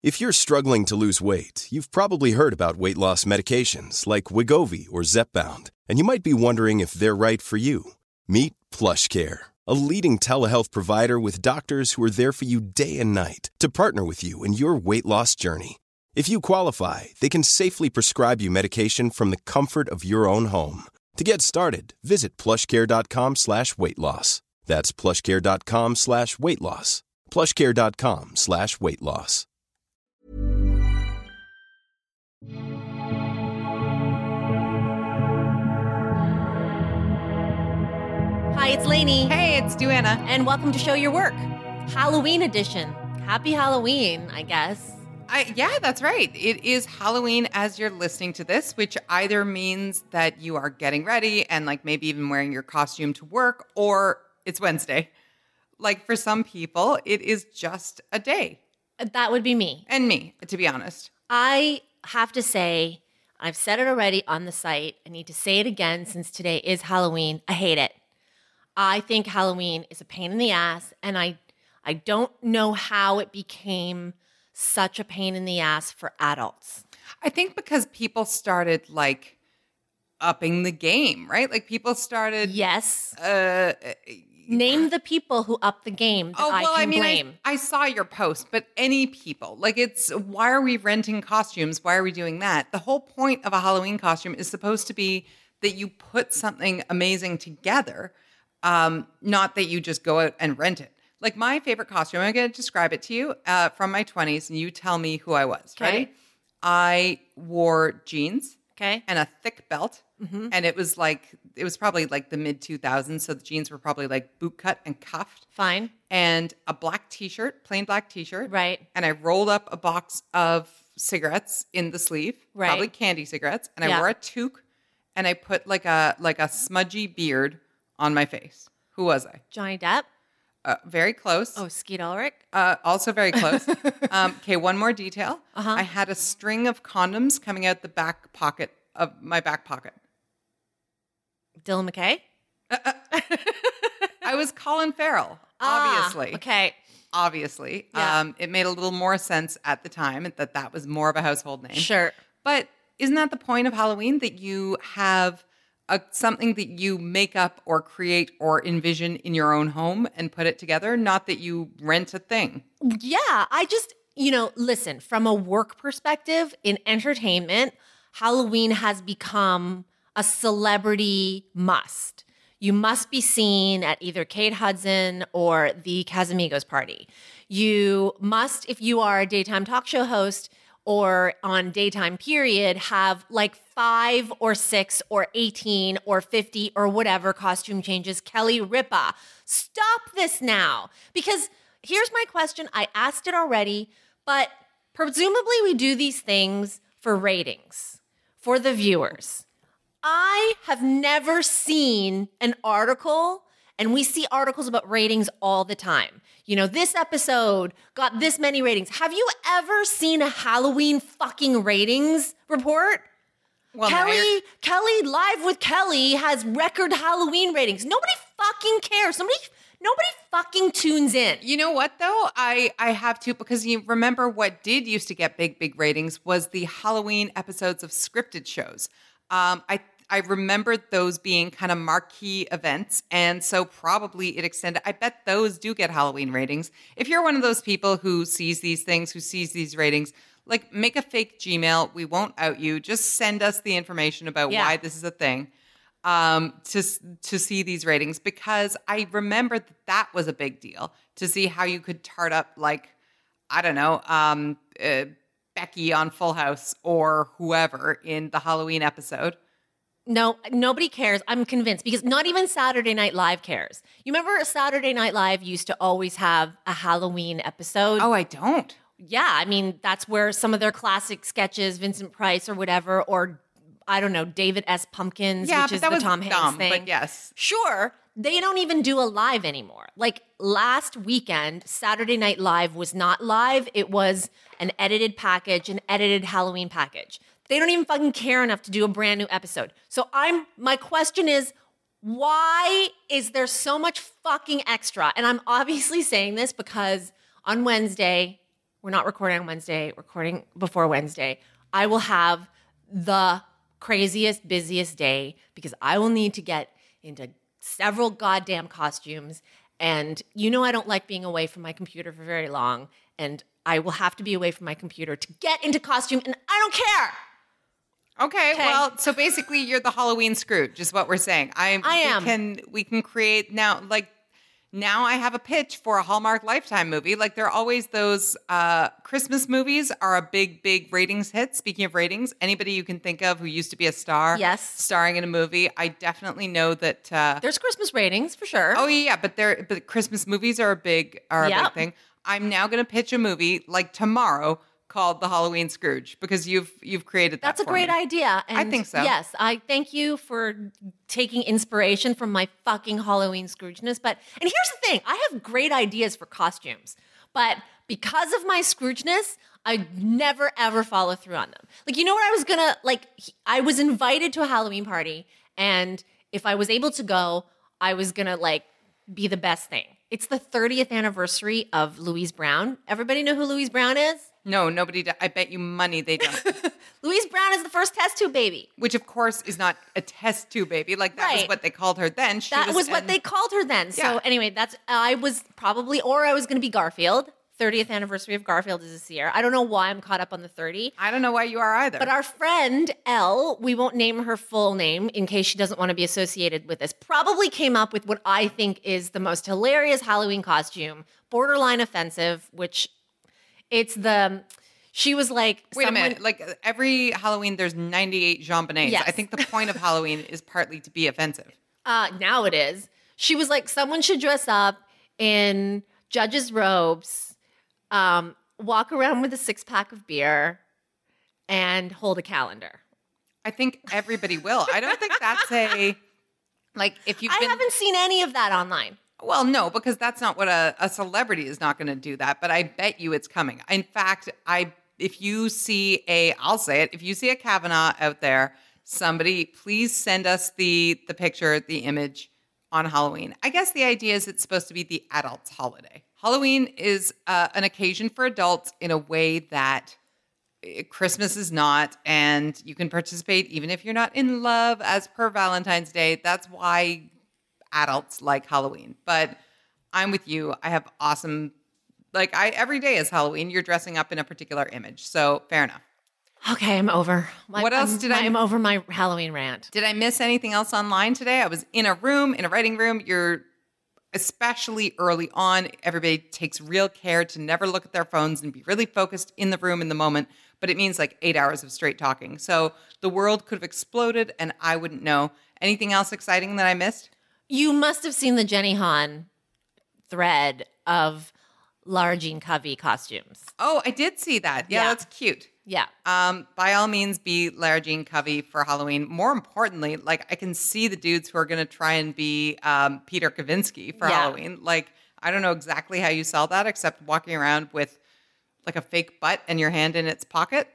If you're struggling to lose weight, you've probably heard about weight loss medications like Wegovy or Zepbound, and you might be wondering if they're right for you. Meet PlushCare, a leading telehealth provider with doctors who are there for you day and night to partner with you in your weight loss journey. If you qualify, they can safely prescribe you medication from the comfort of your own home. To get started, visit plushcare.com/weightloss. That's plushcare.com/weightloss. plushcare.com/weightloss. Hi, it's Lainey. Hey, it's Duana. And welcome to Show Your Work. Halloween edition. Happy Halloween, I guess. Yeah, that's right. It is Halloween as you're listening to this, which either means that you are getting ready and like maybe even wearing your costume to work, or it's Wednesday. Like for some people, it is just a day. That would be me. And me, to be honest. I have to say, I've said it already on the site. I need to say it again since today is Halloween. I hate it. I think Halloween is a pain in the ass, and I don't know how it became such a pain in the ass for adults. I think because people started like upping the game, right? Like people started. Yes. Name the people who upped the game that I can blame. I saw your post, but any people. Like it's, why are we renting costumes? Why are we doing that? The whole point of a Halloween costume is supposed to be that you put something amazing together, not that you just go out and rent it. Like my favorite costume, I'm going to describe it to you from my 20s, and you tell me who I was. Okay. Ready? I wore jeans. Okay. And a thick belt. Mm-hmm. And it was probably like the mid 2000s. So the jeans were probably like boot cut and cuffed. Fine. And a black t-shirt, plain black t-shirt. Right. And I rolled up a box of cigarettes in the sleeve. Right. Probably candy cigarettes. And I wore a toque, and I put like a smudgy beard on my face. Who was I? Johnny Depp? Very close. Oh, Skeet Ulrich? Also very close. Okay, one more detail. Uh-huh. I had a string of condoms coming out the back pocket of my back pocket. Dylan McKay? I was Colin Farrell, obviously. Okay. Obviously. Yeah. It made a little more sense at the time that was more of a household name. Sure. But isn't that the point of Halloween? That you have something that you make up or create or envision in your own home and put it together, not that you rent a thing. Yeah, I just, listen, from a work perspective in entertainment, Halloween has become a celebrity must. You must be seen at either Kate Hudson or the Casamigos party. You must, if you are a daytime talk show host or on daytime period, have like 5 or 6 or 18 or 50 or whatever costume changes. Kelly Ripa, stop this now. Because here's my question. I asked it already, but presumably we do these things for ratings, for the viewers. I have never seen an article, and we see articles about ratings all the time. This episode got this many ratings. Have you ever seen a Halloween fucking ratings report? Well, Kelly Live with Kelly has record Halloween ratings. Nobody fucking cares. Nobody fucking tunes in. You know what, though? I have to, because you remember what did used to get big ratings was the Halloween episodes of scripted shows. I remember those being kind of marquee events, and so probably it extended. I bet those do get Halloween ratings. If you're one of those people who sees these things, who sees these ratings, like make a fake Gmail. We won't out you. Just send us the information about why this is a thing to see these ratings, because I remember that was a big deal to see how you could tart up like, I don't know, Becky on Full House or whoever in the Halloween episode. No, nobody cares. I'm convinced, because not even Saturday Night Live cares. You remember Saturday Night Live used to always have a Halloween episode? Oh, I don't. Yeah, I mean, that's where some of their classic sketches, Vincent Price or whatever, or I don't know, David S. Pumpkins, which is the Tom Hanks thing. But yes. Sure, they don't even do a live anymore. Like last weekend, Saturday Night Live was not live. It was an edited package, an edited Halloween package. They don't even fucking care enough to do a brand new episode. So my question is, why is there so much fucking extra? And I'm obviously saying this because on Wednesday, we're not recording on Wednesday, recording before Wednesday, I will have the craziest, busiest day because I will need to get into several goddamn costumes. And I don't like being away from my computer for very long. And I will have to be away from my computer to get into costume, and I don't care. Okay, well, so basically you're the Halloween Scrooge, is what we're saying. I am. We can create now, now I have a pitch for a Hallmark Lifetime movie. Like, there are always those Christmas movies are a big, big ratings hit. Speaking of ratings, anybody you can think of who used to be a star, starring in a movie, I definitely know that there's Christmas ratings for sure. Oh yeah, but Christmas movies are a big thing. I'm now going to pitch a movie like tomorrow called The Halloween Scrooge because you've created that. That's a great idea. And I think so. Yes, I thank you for taking inspiration from my fucking Halloween Scroogeness. And here's the thing, I have great ideas for costumes, but because of my Scroogeness, I never ever follow through on them. What I was gonna I was invited to a Halloween party, and if I was able to go, I was gonna be the best thing. It's the 30th anniversary of Louise Brown. Everybody know who Louise Brown is? No, nobody. I bet you money they don't. Louise Brown is the first test tube baby. Which, of course, is not a test tube baby. That was what they called her then. That was what they called her then. Yeah. So anyway, I was going to be Garfield. 30th anniversary of Garfield is this year. I don't know why I'm caught up on the 30. I don't know why you are either. But our friend, Elle, we won't name her full name in case she doesn't want to be associated with this, probably came up with what I think is the most hilarious Halloween costume, borderline offensive, which she was like... Wait a minute. Every Halloween, there's 98 JonBenéts. Yes. I think the point of Halloween is partly to be offensive. Now it is. She was like, someone should dress up in judge's robes, walk around with a 6-pack of beer, and hold a calendar. I think everybody will. I don't think that's I haven't seen any of that online. Well, no, because that's not what a celebrity is not going to do that. But I bet you it's coming. In fact, if you see I'll say it, if you see a Kavanaugh out there, somebody please send us the picture, the image on Halloween. I guess the idea is it's supposed to be the adults' holiday. Halloween is an occasion for adults in a way that Christmas is not, and you can participate even if you're not in love, as per Valentine's Day. That's why adults like Halloween. But I'm with you. I have awesome, every day is Halloween. You're dressing up in a particular image. So fair enough. Okay, I'm over. I'm over my Halloween rant. Did I miss anything else online today? I was in a writing room. You're especially early on. Everybody takes real care to never look at their phones and be really focused in the room in the moment. But it means 8 hours of straight talking. So the world could have exploded and I wouldn't know. Anything else exciting that I missed? You must have seen the Jenny Han thread of Lara Jean Covey costumes. Oh, I did see that. Yeah, that's cute. Yeah. By all means, be Lara Jean Covey for Halloween. More importantly, I can see the dudes who are going to try and be Peter Kavinsky for Halloween. I don't know exactly how you sell that, except walking around with a fake butt and your hand in its pocket.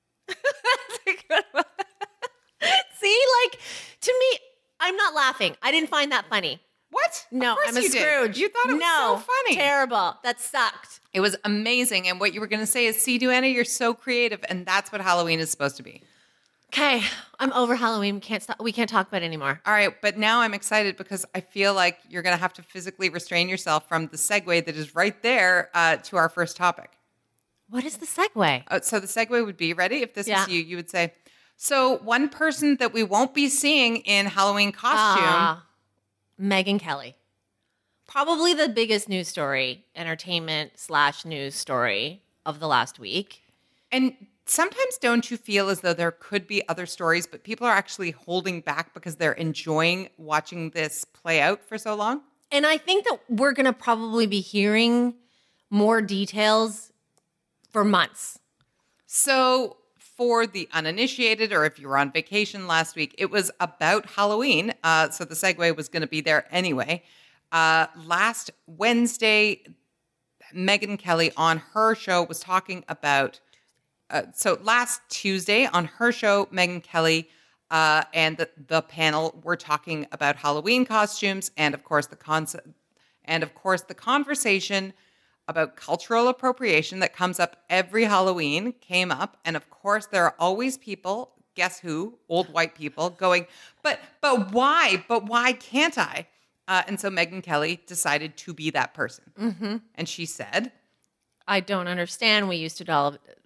See, to me, I'm not laughing. I didn't find that funny. What? No, I'm a Scrooge. You thought it was so funny. Terrible. That sucked. It was amazing. And what you were going to say is, see, Duana, you're so creative. And that's what Halloween is supposed to be. Okay. I'm over Halloween. We can't talk about it anymore. All right. But now I'm excited because I feel like you're going to have to physically restrain yourself from the segue that is right there to our first topic. What is the segue? So the segue would be, ready? If this was you would say, so one person that we won't be seeing in Halloween costume. Megyn Kelly. Probably the biggest news story, entertainment/news story of the last week. And sometimes don't you feel as though there could be other stories, but people are actually holding back because they're enjoying watching this play out for so long? And I think that we're going to probably be hearing more details for months. So for the uninitiated, or if you were on vacation last week, it was about Halloween. So the segue was going to be there anyway. Last Wednesday, Megyn Kelly on her show was talking about, last Tuesday on her show, Megyn Kelly and the panel were talking about Halloween costumes and of course the conversation about cultural appropriation that comes up every Halloween came up. And of course, there are always people, guess who, old white people, going, but why? But why can't I? And so Megyn Kelly decided to be that person. Mm-hmm. And she said, I don't understand. We used to do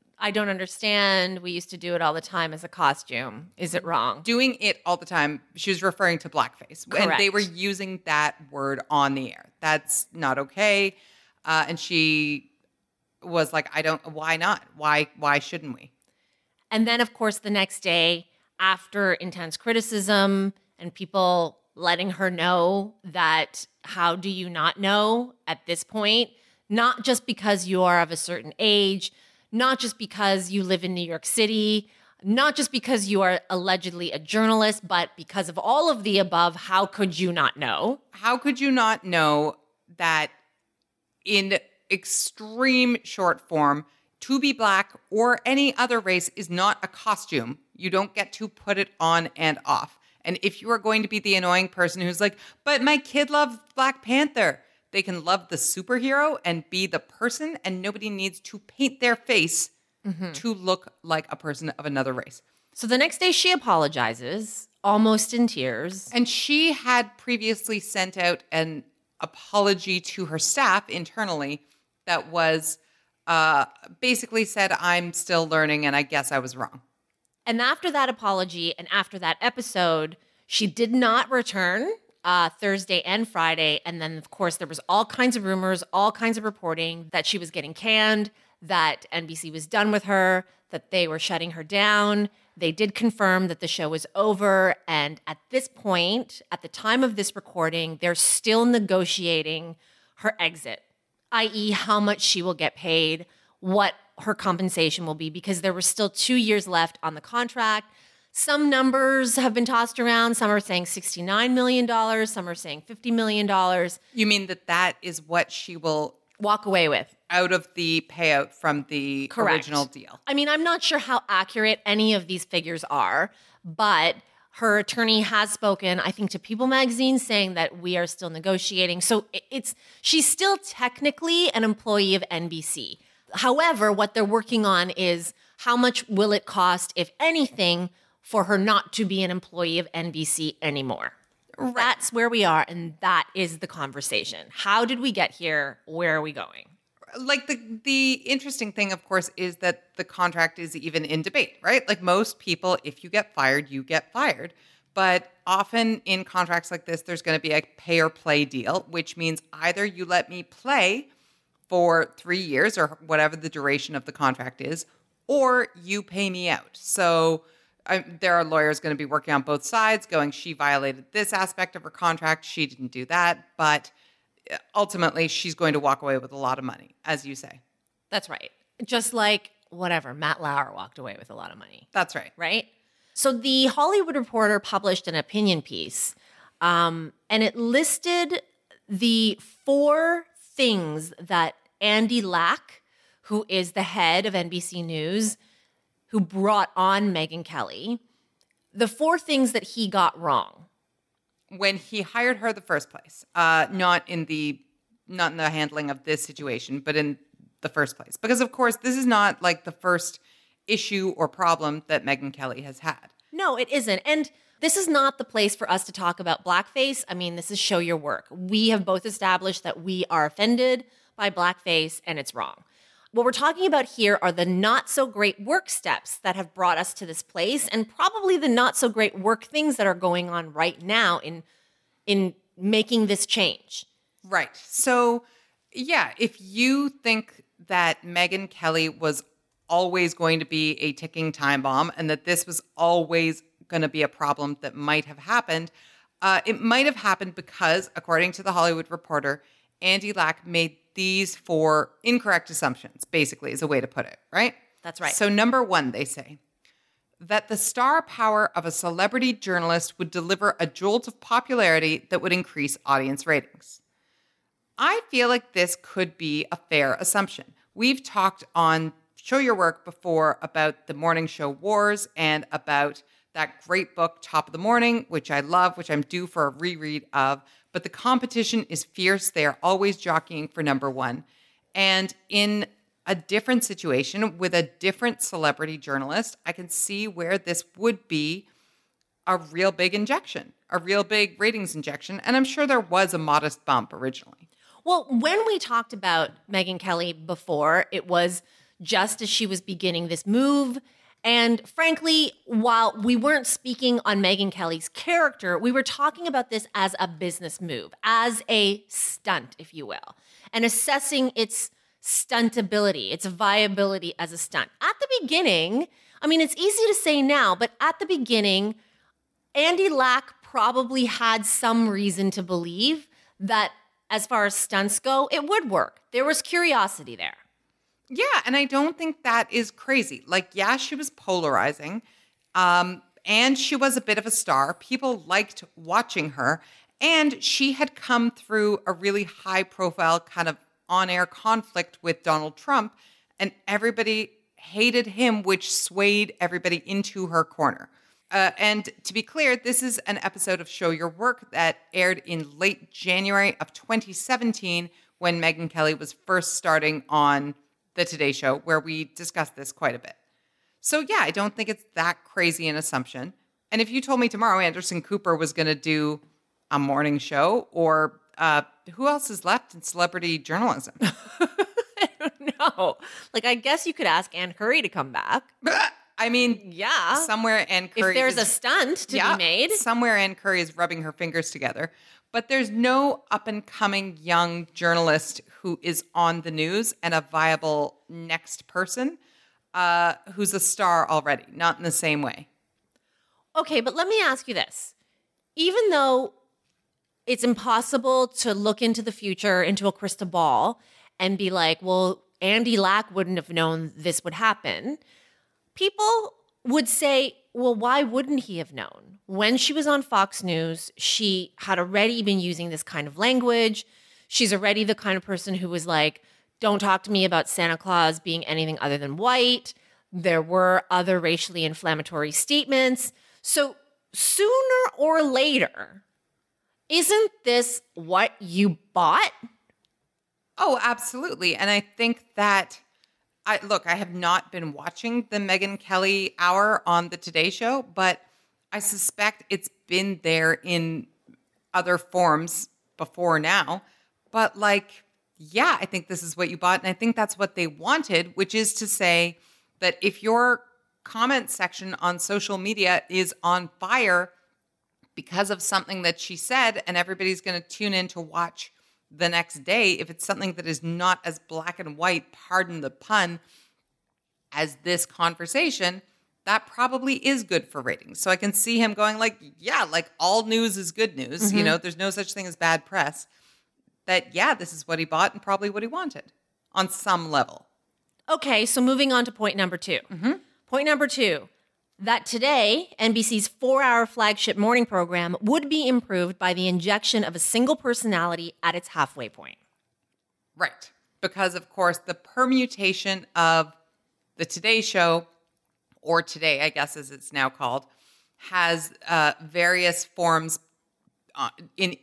it all the time as a costume. Is it wrong? doing it all the time. She was referring to blackface. Correct. And they were using that word on the air. That's not okay. And she was like, why not? Why shouldn't we? And then, of course, the next day, after intense criticism and people letting her know that how do you not know at this point, not just because you are of a certain age, not just because you live in New York City, not just because you are allegedly a journalist, but because of all of the above, how could you not know? How could you not know that in extreme short form, to be black or any other race is not a costume. You don't get to put it on and off. And if you are going to be the annoying person who's like, but my kid loves Black Panther, they can love the superhero and be the person, and nobody needs to paint their face to look like a person of another race. So the next day she apologizes, almost in tears. And she had previously sent out an apology to her staff internally that was basically said, I'm still learning and I guess I was wrong. And after that apology and after that episode, she did not return Thursday and Friday. And then, of course, there was all kinds of rumors, all kinds of reporting that she was getting canned, that NBC was done with her, that they were shutting her down. They did confirm that the show was over. And at this point, at the time of this recording, they're still negotiating her exit, i.e. how much she will get paid, what her compensation will be, because there were still 2 years left on the contract. Some numbers have been tossed around. Some are saying $69 million. Some are saying $50 million. You mean that is what she will walk away with out of the payout from the original deal? I mean, I'm not sure how accurate any of these figures are, but her attorney has spoken, I think, to People Magazine saying that we are still negotiating. So she's still technically an employee of NBC. However, what they're working on is how much will it cost, if anything, for her not to be an employee of NBC anymore. Right. That's where we are, and that is the conversation. How did we get here? Where are we going? Like the interesting thing, of course, is that the contract is even in debate, right? Like most people, if you get fired, you get fired. But often in contracts like this, there's going to be a pay or play deal, which means either you let me play for 3 years or whatever the duration of the contract is, or you pay me out. So there are lawyers going to be working on both sides going, she violated this aspect of her contract, she didn't do that, but ultimately she's going to walk away with a lot of money, as you say. That's right. Just like, Matt Lauer walked away with a lot of money. That's right. Right? So the Hollywood Reporter published an opinion piece, and it listed the 4 things that Andy Lack, who is the head of NBC News, who brought on Megyn Kelly, the 4 things that he got wrong when he hired her the first place, not in the handling of this situation, but in the first place. Because of course, this is not like the first issue or problem that Megyn Kelly has had. No, it isn't. And this is not the place for us to talk about blackface. I mean, this is Show Your Work. We have both established that we are offended by blackface and it's wrong. What we're talking about here are the not so great work steps that have brought us to this place, and probably the not so great work things that are going on right now in making this change. Right. So, yeah, if you think that Megyn Kelly was always going to be a ticking time bomb and that this was always going to be a problem that might have happened, it might have happened because, according to the Hollywood Reporter, Andy Lack made these 4 incorrect assumptions, basically, is a way to put it, right? That's right. So number 1, they say, that the star power of a celebrity journalist would deliver a jolt of popularity that would increase audience ratings. I feel like this could be a fair assumption. We've talked on Show Your Work before about the morning show wars and about that great book, Top of the Morning, which I love, which I'm due for a reread of. But the competition is fierce. They are always jockeying for number 1. And in a different situation with a different celebrity journalist, I can see where this would be a real big injection, a real big ratings injection. And I'm sure there was a modest bump originally. Well, when we talked about Megyn Kelly before, it was just as she was beginning this move. And frankly, while we weren't speaking on Megyn Kelly's character, we were talking about this as a business move, as a stunt, if you will, and assessing its stuntability, its viability as a stunt. At the beginning, I mean, it's easy to say now, but at the beginning, Andy Lack probably had some reason to believe that as far as stunts go, it would work. There was curiosity there. Yeah, and I don't think that is crazy. Like, yeah, she was polarizing, and she was a bit of a star. People liked watching her, and she had come through a really high-profile kind of on-air conflict with Donald Trump, and everybody hated him, which swayed everybody into her corner. And to be clear, this is an episode of Show Your Work that aired in late January of 2017 when Megyn Kelly was first starting on the Today Show, where we discussed this quite a bit. So yeah, I don't think it's that crazy an assumption. And if you told me tomorrow Anderson Cooper was going to do a morning show, or who else is left in celebrity journalism? I don't know. Like, I guess you could ask Ann Curry to come back. I mean, Yeah. somewhere Ann Curry If there's is, a stunt to be made. somewhere Ann Curry is rubbing her fingers together. But there's no up-and-coming young journalist who is on the news and a viable next person who's a star already, not in the same way. Okay, but let me ask you this. Even though it's impossible to look into the future, into a crystal ball, and be like, well, Andy Lack wouldn't have known this would happen, people would say, well, why wouldn't he have known? When she was on Fox News, she had already been using this kind of language. She's already the kind of person who was like, don't talk to me about Santa Claus being anything other than white. There were other racially inflammatory statements. So sooner or later, isn't this what you bought? Oh, absolutely. And I think that, I have not been watching the Megyn Kelly hour on the Today Show, but I suspect it's been there in other forms before now. But yeah, I think this is what you bought. And I think that's what they wanted, which is to say that if your comment section on social media is on fire because of something that she said, and everybody's going to tune in to watch the next day, if it's something that is not as black and white, pardon the pun, as this conversation, that probably is good for ratings. So I can see him going all news is good news. Mm-hmm. You know, there's no such thing as bad press. That, yeah, this is what he bought and probably what he wanted on some level. Okay, so moving on to point number 2. Mm-hmm. Point number 2, that today, NBC's 4-hour flagship morning program would be improved by the injection of a single personality at its halfway point. Right. Because, of course, the permutation of the Today Show, or Today, I guess as it's now called, has various forms in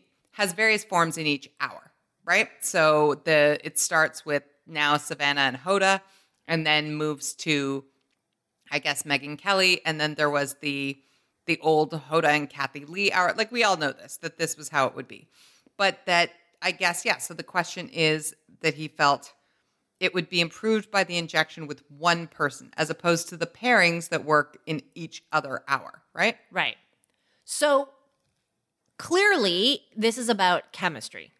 each hour, right? So it starts with now Savannah and Hoda, and then moves to, I guess, Megyn Kelly, and then there was the old Hoda and Kathy Lee hour. Like, we all know that this was how it would be. But that, I guess, yeah, so the question is that he felt it would be improved by the injection with one person, as opposed to the pairings that work in each other hour, right? Right. So clearly, this is about chemistry.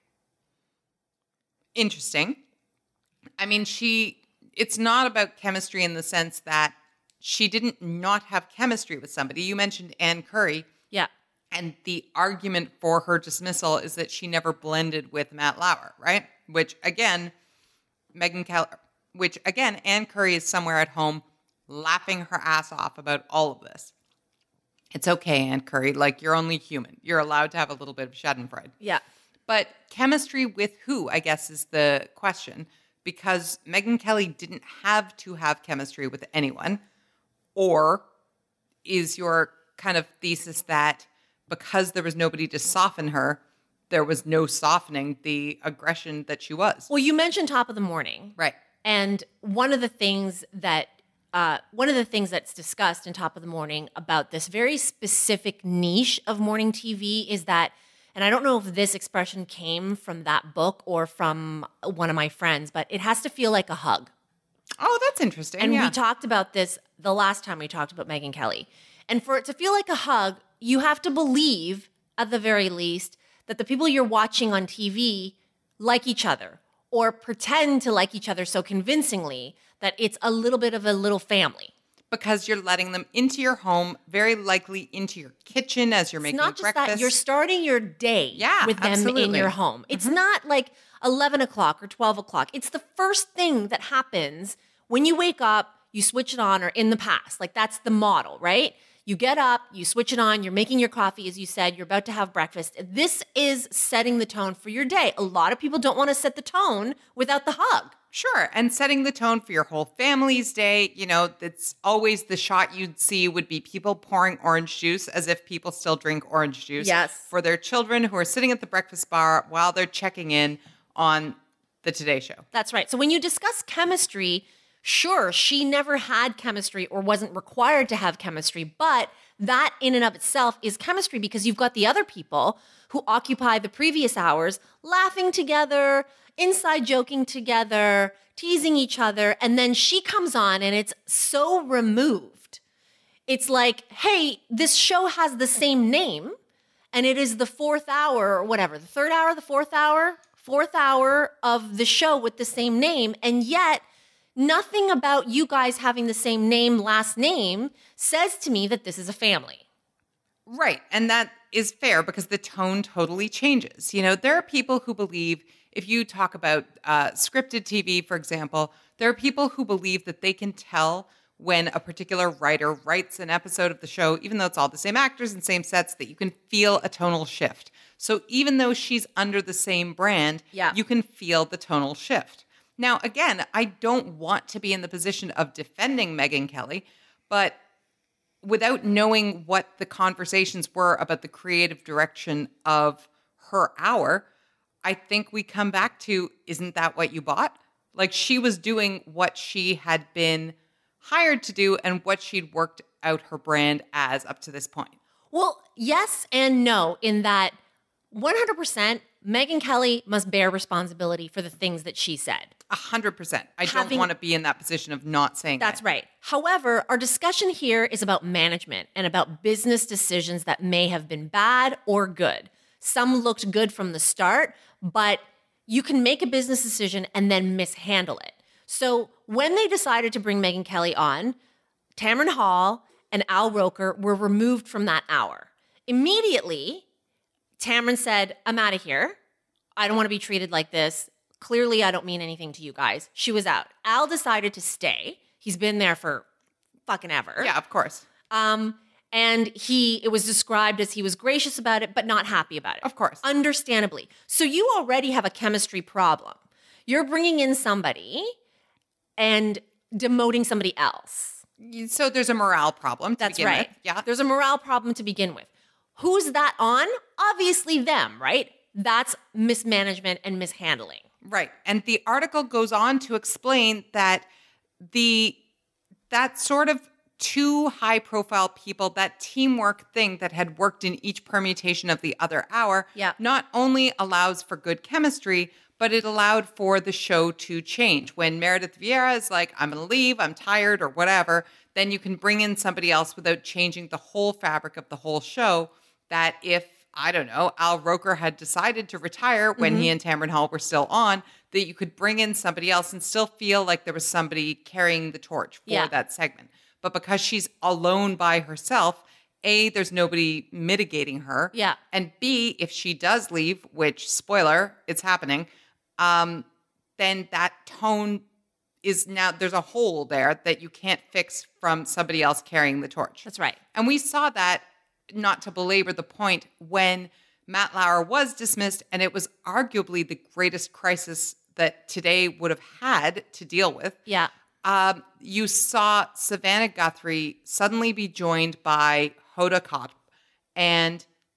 Interesting. I mean, it's not about chemistry in the sense that she didn't not have chemistry with somebody. You mentioned Ann Curry. Yeah. And the argument for her dismissal is that she never blended with Matt Lauer, right? Which again, Ann Curry is somewhere at home laughing her ass off about all of this. It's okay, Ann Curry. You're only human. You're allowed to have a little bit of schadenfreude. Yeah. But chemistry with who, I guess, is the question. Because Megyn Kelly didn't have to have chemistry with anyone. Or is your kind of thesis that because there was nobody to soften her, there was no softening the aggression that she was. Well, you mentioned Top of the Morning. Right. And one of the things that's discussed in Top of the Morning about this very specific niche of morning TV is that, and I don't know if this expression came from that book or from one of my friends, but it has to feel like a hug. Oh, that's interesting. And yeah. we talked about this the last time we talked about Megyn Kelly. And for it to feel like a hug, you have to believe, at the very least, that the people you're watching on TV like each other or pretend to like each other so convincingly that it's a little bit of a little family. Because you're letting them into your home, very likely into your kitchen as you're making It's not just breakfast. that, you're starting your day with them in absolutely. your home. It's not like 11 o'clock or 12 o'clock. It's the first thing that happens when you wake up, you switch it on, or in the past. Like, that's the model, right? You get up, you switch it on, you're making your coffee, as you said, you're about to have breakfast. This is setting the tone for your day. A lot of people don't want to set the tone without the hug. Sure. And setting the tone for your whole family's day. You know, it's always the shot you'd see would be people pouring orange juice, as if people still drink orange juice. Yes. For their children who are sitting at the breakfast bar while they're checking in on the Today Show. That's right. So when you discuss chemistry, sure, she never had chemistry or wasn't required to have chemistry, but that in and of itself is chemistry because you've got the other people who occupy the previous hours laughing together, inside joking together, teasing each other, and then she comes on and it's so removed. It's like, hey, this show has the same name and it is the fourth hour or whatever, the third hour, the fourth hour of the show with the same name, and yet nothing about you guys having the same name, last name, says to me that this is a family. Right. And that is fair because the tone totally changes. You know, there are people who believe, if you talk about scripted TV, for example, there are people who believe that they can tell when a particular writer writes an episode of the show, even though it's all the same actors and same sets, that you can feel a tonal shift. So even though she's under the same brand, you can feel the tonal shift. Now, again, I don't want to be in the position of defending Megyn Kelly, but without knowing what the conversations were about the creative direction of her hour, I think we come back to, isn't that what you bought? Like, she was doing what she had been hired to do and what she'd worked out her brand as up to this point. Well, yes and no, in that 100% Megyn Kelly must bear responsibility for the things that she said. 100%. I don't want to be in that position of not saying that. That's right. However, our discussion here is about management and about business decisions that may have been bad or good. Some looked good from the start, but you can make a business decision and then mishandle it. So when they decided to bring Megyn Kelly on, Tamron Hall and Al Roker were removed from that hour. Immediately, Tamron said, I'm out of here. I don't want to be treated like this. Clearly, I don't mean anything to you guys. She was out. Al decided to stay. He's been there for fucking ever. Yeah, of course. And it was described as he was gracious about it, but not happy about it. Of course. Understandably. So you already have a chemistry problem. You're bringing in somebody and demoting somebody else. So there's a morale problem to begin with. Yeah. There's a morale problem to begin with. Who's that on? Obviously them, right? That's mismanagement and mishandling. Right. And the article goes on to explain that that sort of two high-profile people, that teamwork thing that had worked in each permutation of the other hour, not only allows for good chemistry, but it allowed for the show to change. When Meredith Vieira is like, I'm going to leave, I'm tired, or whatever, then you can bring in somebody else without changing the whole fabric of the whole show. That if, I don't know, Al Roker had decided to retire when he and Tamron Hall were still on, that you could bring in somebody else and still feel like there was somebody carrying the torch for that segment. But because she's alone by herself, A, there's nobody mitigating her. Yeah. And B, if she does leave, which, spoiler, it's happening, then that tone is now, there's a hole there that you can't fix from somebody else carrying the torch. That's right. And we saw that, not to belabor the point, when Matt Lauer was dismissed, and it was arguably the greatest crisis that Today would have had to deal with. Yeah. You saw Savannah Guthrie suddenly be joined by Hoda Kotb, and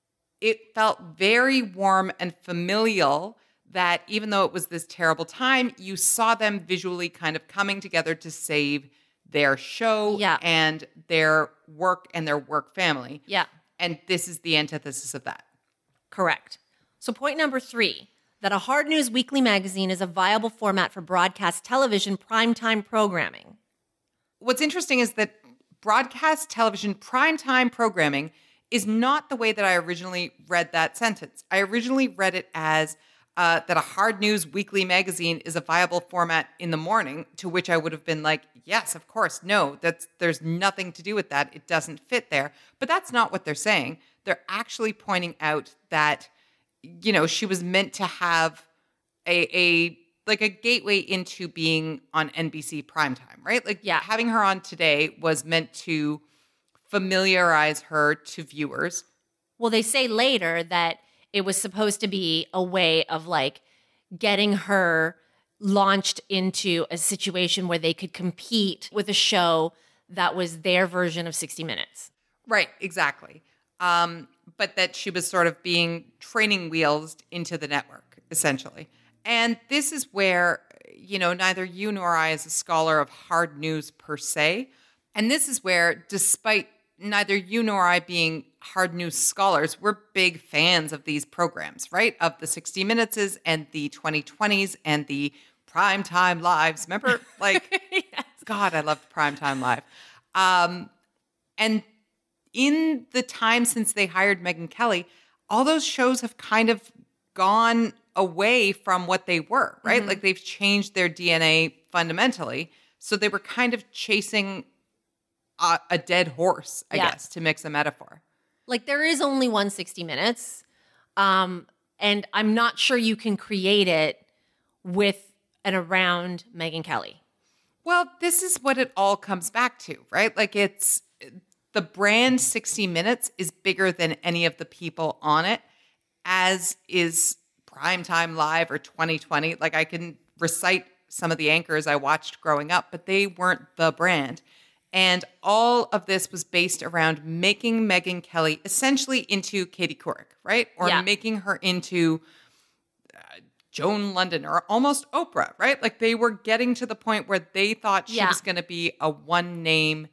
it felt very warm and familial that even though it was this terrible time, you saw them visually kind of coming together to save their show and their work and their work family. Yeah. And this is the antithesis of that. Correct. So point number 3, that a hard news weekly magazine is a viable format for broadcast television primetime programming. What's interesting is that broadcast television primetime programming is not the way that I originally read that sentence. I originally read it as that a hard news weekly magazine is a viable format in the morning, to which I would have been like, yes, of course. No, there's nothing to do with that. It doesn't fit there. But that's not what they're saying. They're actually pointing out that, you know, she was meant to have a gateway into being on NBC primetime, right? Like having her on today was meant to familiarize her to viewers. Well, they say later that it was supposed to be a way of like getting her launched into a situation where they could compete with a show that was their version of 60 Minutes. Right, exactly. But that she was sort of being training wheels into the network, essentially. And this is where, you know, neither you nor I is a scholar of hard news per se. And this is where, despite neither you nor I being hard news scholars, we're big fans of these programs, right? Of the 60 Minutes and the 2020s and the Primetime Lives. Remember, like, yes. God, I loved Primetime Live. And in the time since they hired Megyn Kelly, all those shows have kind of gone away from what they were, right? Mm-hmm. Like they've changed their DNA fundamentally. So they were kind of chasing a dead horse, I guess, to mix a metaphor. Like there is only one 60 Minutes. And I'm not sure you can create it with and around Megyn Kelly. Well, this is what it all comes back to, right? Like it's the brand 60 Minutes is bigger than any of the people on it, as is Primetime Live or 2020. Like I can recite some of the anchors I watched growing up, but they weren't the brand. And all of this was based around making Megyn Kelly essentially into Katie Couric, right? Or making her into Joan London or almost Oprah, right? Like they were getting to the point where they thought she was going to be a one-name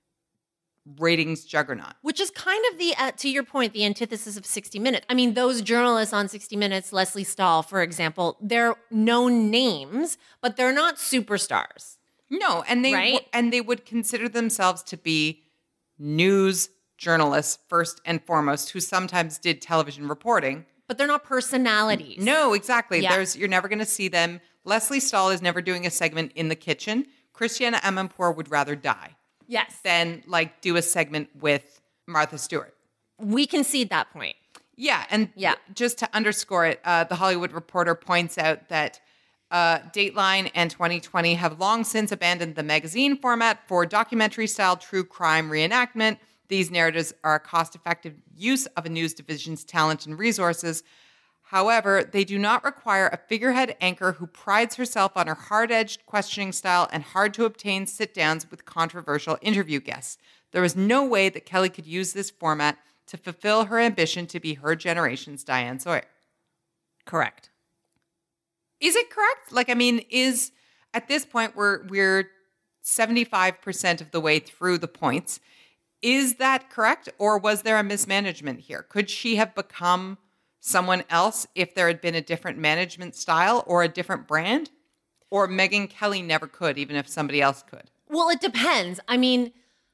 ratings juggernaut. Which is kind of the, to your point, the antithesis of 60 Minutes. I mean, those journalists on 60 Minutes, Leslie Stahl, for example, they're known names, but they're not superstars. No, and they would consider themselves to be news journalists first and foremost, who sometimes did television reporting. But they're not personalities. No, exactly. Yeah. You're never going to see them. Leslie Stahl is never doing a segment in the kitchen. Christiana Amanpour would rather die. Yes. Than like do a segment with Martha Stewart. We concede that point. Yeah, and just to underscore it, the Hollywood Reporter points out that Dateline and 2020 have long since abandoned the magazine format for documentary-style true crime reenactment. These narratives are a cost-effective use of a news division's talent and resources. However, they do not require a figurehead anchor who prides herself on her hard-edged questioning style and hard-to-obtain sit-downs with controversial interview guests. There was no way that Kelly could use this format to fulfill her ambition to be her generation's Diane Sawyer. Correct. Is it correct? Like, I mean, at this point, we're 75% of the way through the points. Is that correct? Or was there a mismanagement here? Could she have become someone else if there had been a different management style or a different brand? Or Megyn Kelly never could, even if somebody else could? Well, it depends. I mean,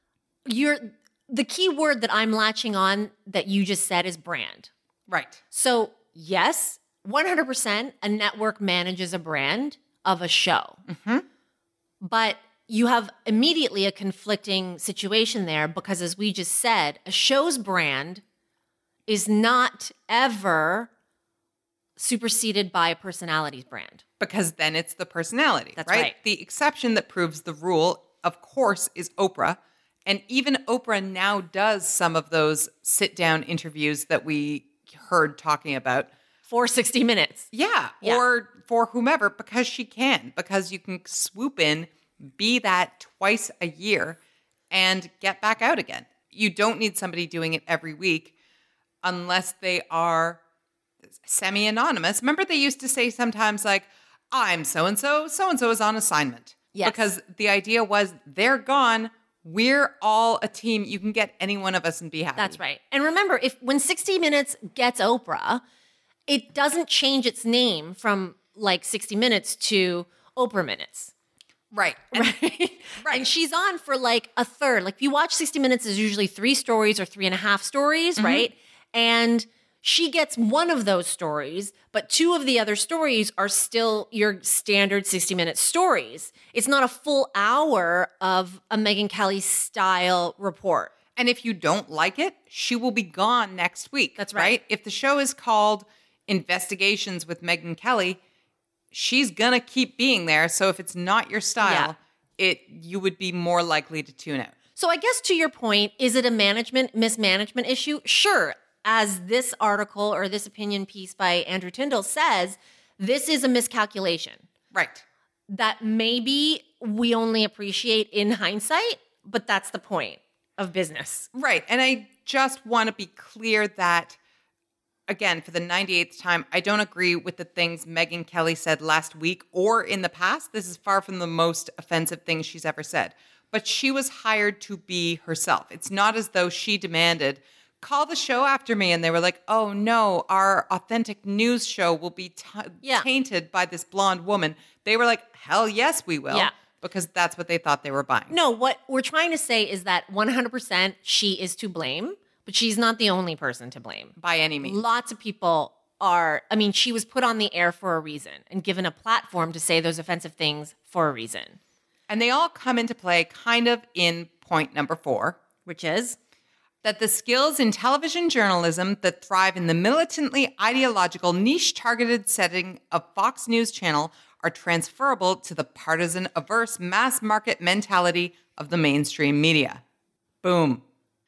the key word that I'm latching on that you just said is brand. Right. So, yes, 100% a network manages a brand of a show. Mm-hmm. But you have immediately a conflicting situation there because, as we just said, a show's brand is not ever superseded by a personality's brand. Because then it's the personality, That's right? The exception that proves the rule, of course, is Oprah. And even Oprah now does some of those sit-down interviews that we heard talking about. For 60 Minutes. Yeah, or for whomever, because she can. Because you can swoop in, be that twice a year, and get back out again. You don't need somebody doing it every week. unless they are semi-anonymous. Remember they used to say sometimes like, I'm so-and-so, so-and-so is on assignment. Yes. Because the idea was they're gone. We're all a team. You can get any one of us and be happy. That's right. And remember, when 60 Minutes gets Oprah, it doesn't change its name from like 60 Minutes to Oprah Minutes. Right. Right. And she's on for like a third. Like if you watch 60 Minutes, is usually 3 stories or 3.5 stories, right? And she gets one of those stories, but 2 of the other stories are still your standard 60-minute stories. It's not a full hour of a Megyn Kelly style report. And if you don't like it, she will be gone next week. That's right. If the show is called Investigations with Megyn Kelly, she's going to keep being there. So if it's not your style, you would be more likely to tune out. So I guess to your point, is it a mismanagement issue? Sure. As this article or this opinion piece by Andrew Tyndall says, this is a miscalculation. Right. That maybe we only appreciate in hindsight, but that's the point of business. Right. And I just want to be clear that, again, for the 98th time, I don't agree with the things Megyn Kelly said last week or in the past. This is far from the most offensive thing she's ever said. But she was hired to be herself. It's not as though she demanded, call the show after me. And they were like, oh no, our authentic news show will be tainted by this blonde woman. They were like, hell yes, we will. Yeah. Because that's what they thought they were buying. No, what we're trying to say is that 100% she is to blame, but she's not the only person to blame. By any means. Lots of people are, she was put on the air for a reason and given a platform to say those offensive things for a reason. And they all come into play kind of in point number 4. Which is? That the skills in television journalism that thrive in the militantly ideological niche-targeted setting of Fox News Channel are transferable to the partisan-averse mass-market mentality of the mainstream media. Boom.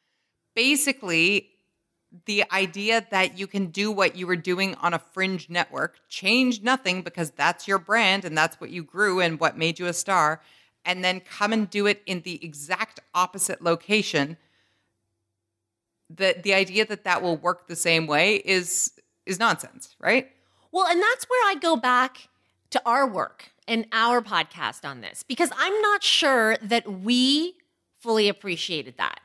Basically, the idea that you can do what you were doing on a fringe network, change nothing because that's your brand and that's what you grew and what made you a star, and then come and do it in the exact opposite location. The idea that will work the same way is nonsense, right? Well, and that's where I go back to our work and our podcast on this, because I'm not sure that we fully appreciated that.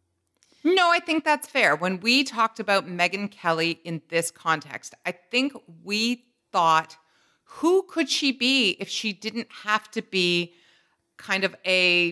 No, I think that's fair. When we talked about Megyn Kelly in this context, I think we thought, who could she be if she didn't have to be kind of a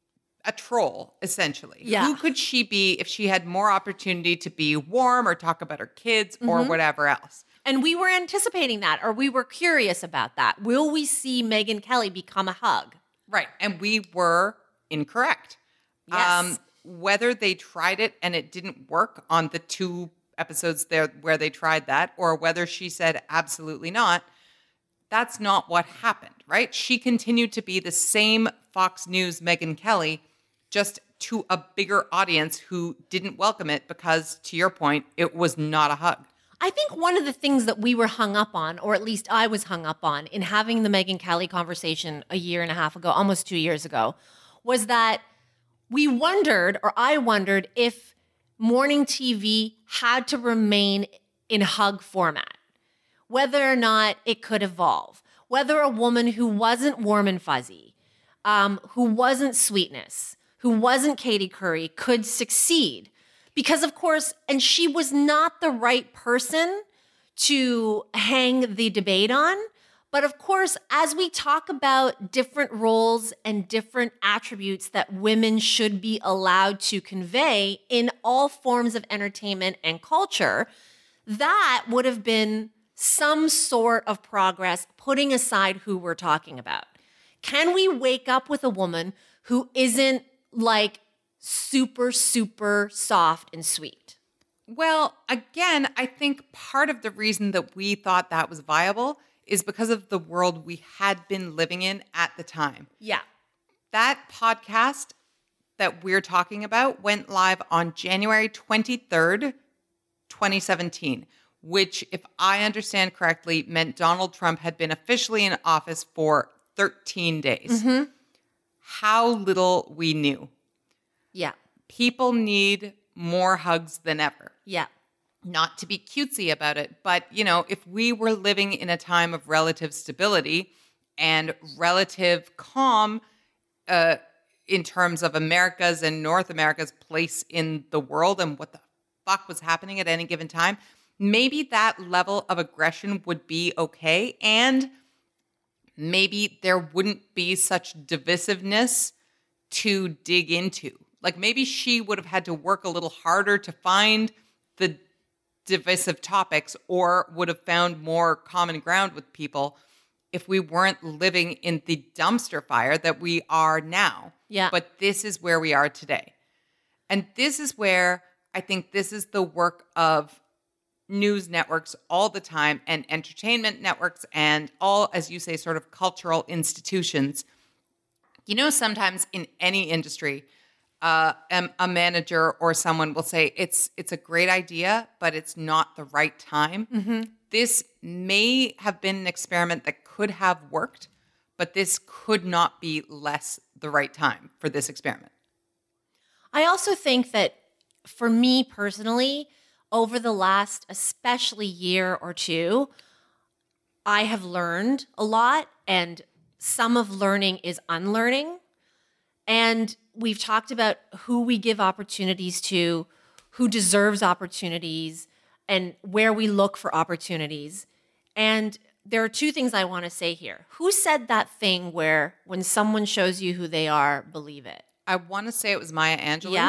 troll, essentially? Yeah. Who could she be if she had more opportunity to be warm or talk about her kids or whatever else? And we were anticipating that, or we were curious about that. Will we see Megyn Kelly become a hug? Right. And we were incorrect. Yes. Whether they tried it and it didn't work on the 2 episodes there where they tried that, or whether she said absolutely not, that's not what happened, right? She continued to be the same Fox News Megyn Kelly, just to a bigger audience who didn't welcome it because, to your point, it was not a hug. I think one of the things that we were hung up on, or at least I was hung up on in having the Megyn Kelly conversation a year and a half ago, almost 2 years ago, was that we wondered, or I wondered, if morning TV had to remain in hug format, whether or not it could evolve, whether a woman who wasn't warm and fuzzy, who wasn't sweetness, who wasn't Katie Curry could succeed. Because of course, and she was not the right person to hang the debate on. But of course, as we talk about different roles and different attributes that women should be allowed to convey in all forms of entertainment and culture, that would have been some sort of progress, putting aside who we're talking about. Can we wake up with a woman who isn't like super, super soft and sweet? Well, again, I think part of the reason that we thought that was viable is because of the world we had been living in at the time. Yeah. That podcast that we're talking about went live on January 23rd, 2017, which, if I understand correctly, meant Donald Trump had been officially in office for 13 days. Mm-hmm. How little we knew. Yeah. People need more hugs than ever. Yeah. not to be cutesy about it, but, if we were living in a time of relative stability and relative calm in terms of America's and North America's place in the world and what the fuck was happening at any given time, maybe that level of aggression would be okay. And maybe there wouldn't be such divisiveness to dig into. Like maybe she would have had to work a little harder to find the divisive topics, or would have found more common ground with people if we weren't living in the dumpster fire that we are now. Yeah. But this is where we are today. And this is where I think this is the work of news networks all the time, and entertainment networks, and all, as you say, sort of cultural institutions. Sometimes in any industry, a manager or someone will say it's a great idea, but it's not the right time. Mm-hmm. This may have been an experiment that could have worked, but this could not be less the right time for this experiment. I also think that for me personally, over the last especially year or two, I have learned a lot, and some of learning is unlearning. And we've talked about who we give opportunities to, who deserves opportunities, and where we look for opportunities. And there are two things I want to say here. Who said that thing where when someone shows you who they are, believe it? I want to say it was Maya Angelou. Yeah.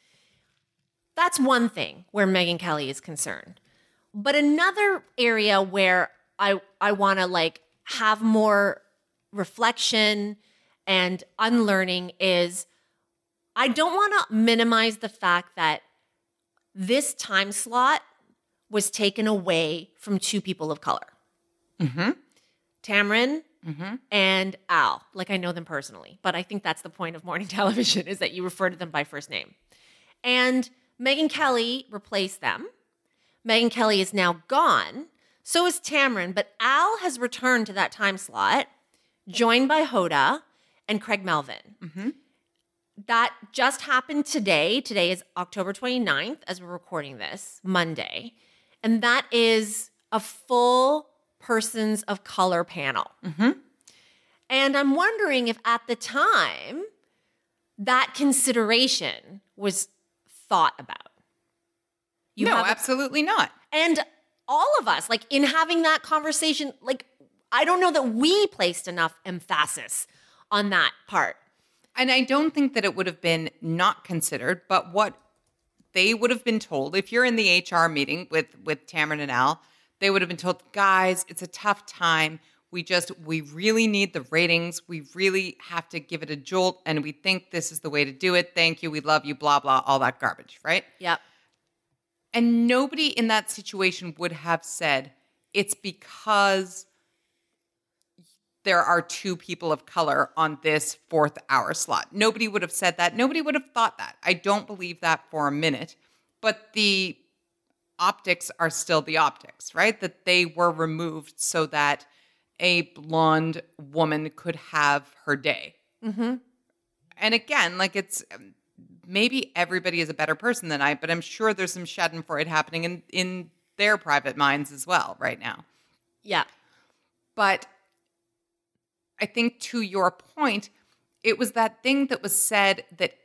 That's one thing where Megyn Kelly is concerned. But another area where I want to have more reflection and unlearning is I don't want to minimize the fact that this time slot was taken away from two people of color. Mm-hmm. Tamron and Al. I know them personally, but I think that's the point of morning television, is that you refer to them by first name. And Megyn Kelly replaced them. Megyn Kelly is now gone. So is Tamron, but Al has returned to that time slot, joined by Hoda and Craig Melvin. Mm-hmm. That just happened today. Today is October 29th as we're recording this, Monday. And that is a full persons of color panel. Mm-hmm. And I'm wondering if at the time that consideration was thought about. No, absolutely not. And all of us, in having that conversation, I don't know that we placed enough emphasis on that part. And I don't think that it would have been not considered, but what they would have been told, if you're in the HR meeting with Tamron and Al, they would have been told, guys, it's a tough time. We really need the ratings. We really have to give it a jolt, and we think this is the way to do it. Thank you. We love you, blah, blah, all that garbage, right? Yep. And nobody in that situation would have said, it's because there are two people of color on this 4th hour slot. Nobody would have said that. Nobody would have thought that. I don't believe that for a minute. But the optics are still the optics, right? That they were removed so that a blonde woman could have her day. Mm-hmm. And again, it's maybe everybody is a better person than I, but I'm sure there's some schadenfreude happening in their private minds as well right now. Yeah. But I think to your point, it was that thing that was said, that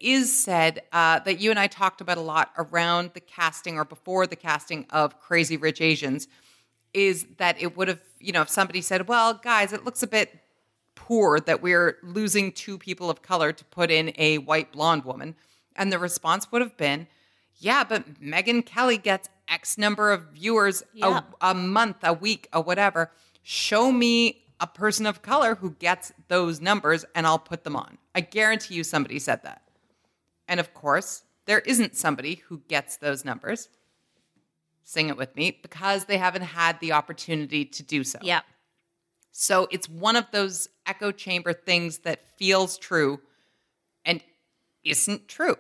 you and I talked about a lot around the casting or before the casting of Crazy Rich Asians, is that it would have, if somebody said, well, guys, it looks a bit poor that we're losing two people of color to put in a white blonde woman. And the response would have been, yeah, but Megyn Kelly gets X number of viewers a month, a week, or whatever. Show me a person of color who gets those numbers and I'll put them on. I guarantee you somebody said that. And of course, there isn't somebody who gets those numbers. Sing it with me, because they haven't had the opportunity to do so. Yeah. So it's one of those echo chamber things that feels true and isn't true.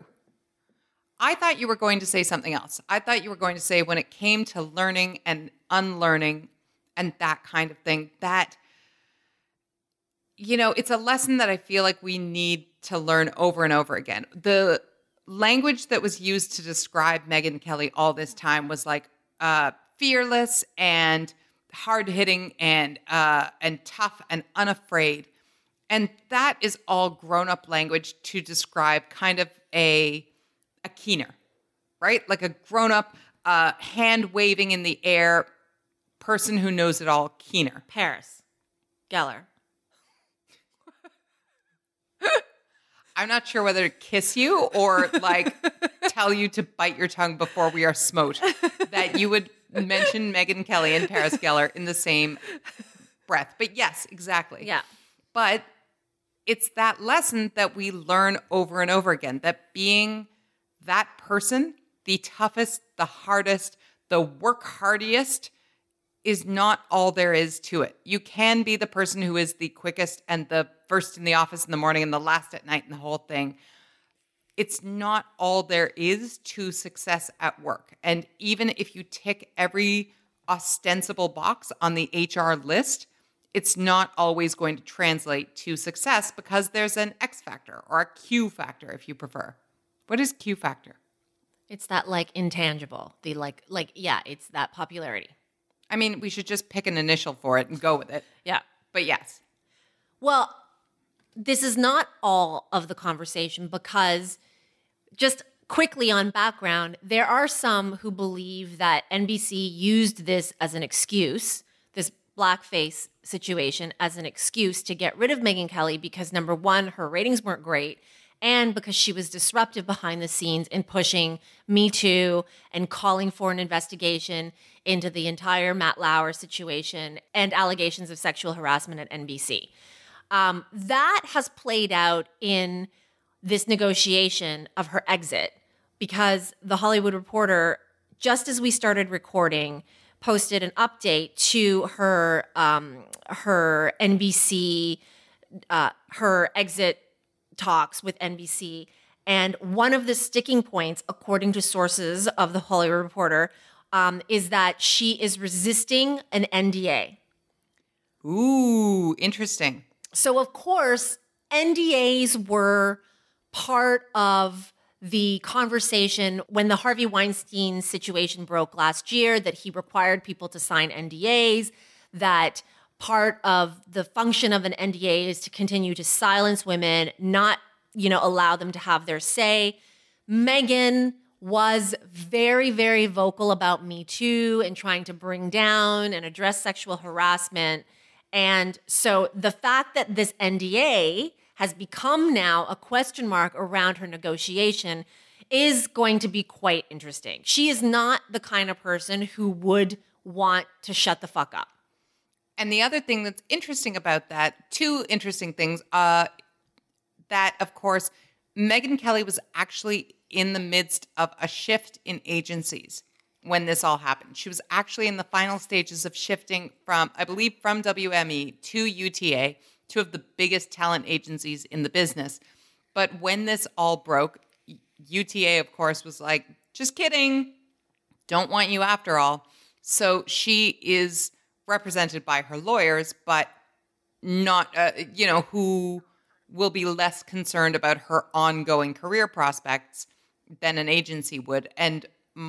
I thought you were going to say something else. I thought you were going to say when it came to learning and unlearning and that kind of thing, that, it's a lesson that I feel like we need to learn over and over again. The language that was used to describe Megyn Kelly all this time was fearless and hard-hitting and tough and unafraid. And that is all grown-up language to describe kind of a keener, right? Like a grown-up, hand-waving in the air person who knows it all, keener. Paris Geller. I'm not sure whether to kiss you or like tell you to bite your tongue before we are smote, that you would mention Megyn Kelly and Paris Geller in the same breath. But yes, exactly. Yeah. But it's that lesson that we learn over and over again, that being that person, the toughest, the hardest, the work hardiest, is not all there is to it. You can be the person who is the quickest and the first in the office in the morning and the last at night and the whole thing. It's not all there is to success at work. And even if you tick every ostensible box on the HR list, it's not always going to translate to success because there's an X factor or a Q factor, if you prefer. What is Q factor? It's that like intangible, the yeah, it's that popularity. I mean, we should just pick an initial for it and go with it. Yeah. But yes. Well, this is not all of the conversation because just quickly on background, there are some who believe that NBC used this as an excuse, this blackface situation as an excuse to get rid of Megyn Kelly because, number one, her ratings weren't great, and because she was disruptive behind the scenes in pushing Me Too and calling for an investigation into the entire Matt Lauer situation and allegations of sexual harassment at NBC. That has played out in this negotiation of her exit because the Hollywood Reporter, just as we started recording, posted an update to her NBC, her exit talks with NBC. And one of the sticking points, according to sources of the Hollywood Reporter, is that she is resisting an NDA. Ooh, interesting. So, of course, NDAs were part of the conversation when the Harvey Weinstein situation broke last year, that he required people to sign NDAs, that part of the function of an NDA is to continue to silence women, not, allow them to have their say. Megyn was very, very vocal about Me Too and trying to bring down and address sexual harassment. And so the fact that this NDA has become now a question mark around her negotiation is going to be quite interesting. She is not the kind of person who would want to shut the fuck up. And the other thing that's interesting about that, two interesting things, that, of course, Megyn Kelly was actually in the midst of a shift in agencies when this all happened. She was actually in the final stages of shifting from WME to UTA, two of the biggest talent agencies in the business. But when this all broke, UTA, of course, was like, just kidding, don't want you after all. So she is represented by her lawyers, but not, who will be less concerned about her ongoing career prospects than an agency would, and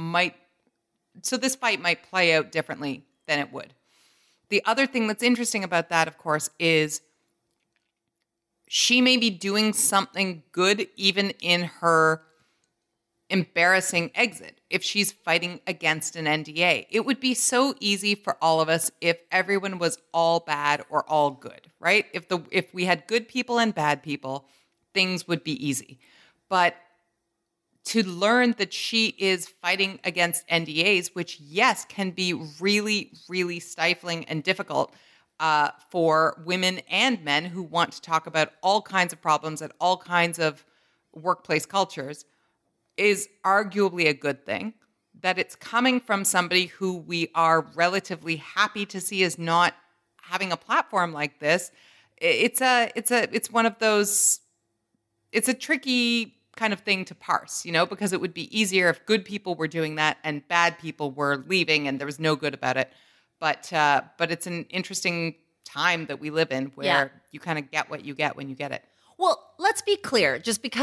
so this fight might play out differently than it would. The other thing that's interesting about that, of course, is she may be doing something good even in her embarrassing exit if she's fighting against an NDA. It would be so easy for all of us if everyone was all bad or all good, right? If we had good people and bad people, things would be easy. But to learn that she is fighting against NDAs, which, yes, can be really, really stifling and difficult for women and men who want to talk about all kinds of problems and all kinds of workplace cultures, is arguably a good thing. That it's coming from somebody who we are relatively happy to see is not having a platform like this. It's one of those, it's a tricky kind of thing to parse, because it would be easier if good people were doing that and bad people were leaving and there was no good about it. But it's an interesting time that we live in where you kind of get what you get when you get it. Well, let's be clear, just because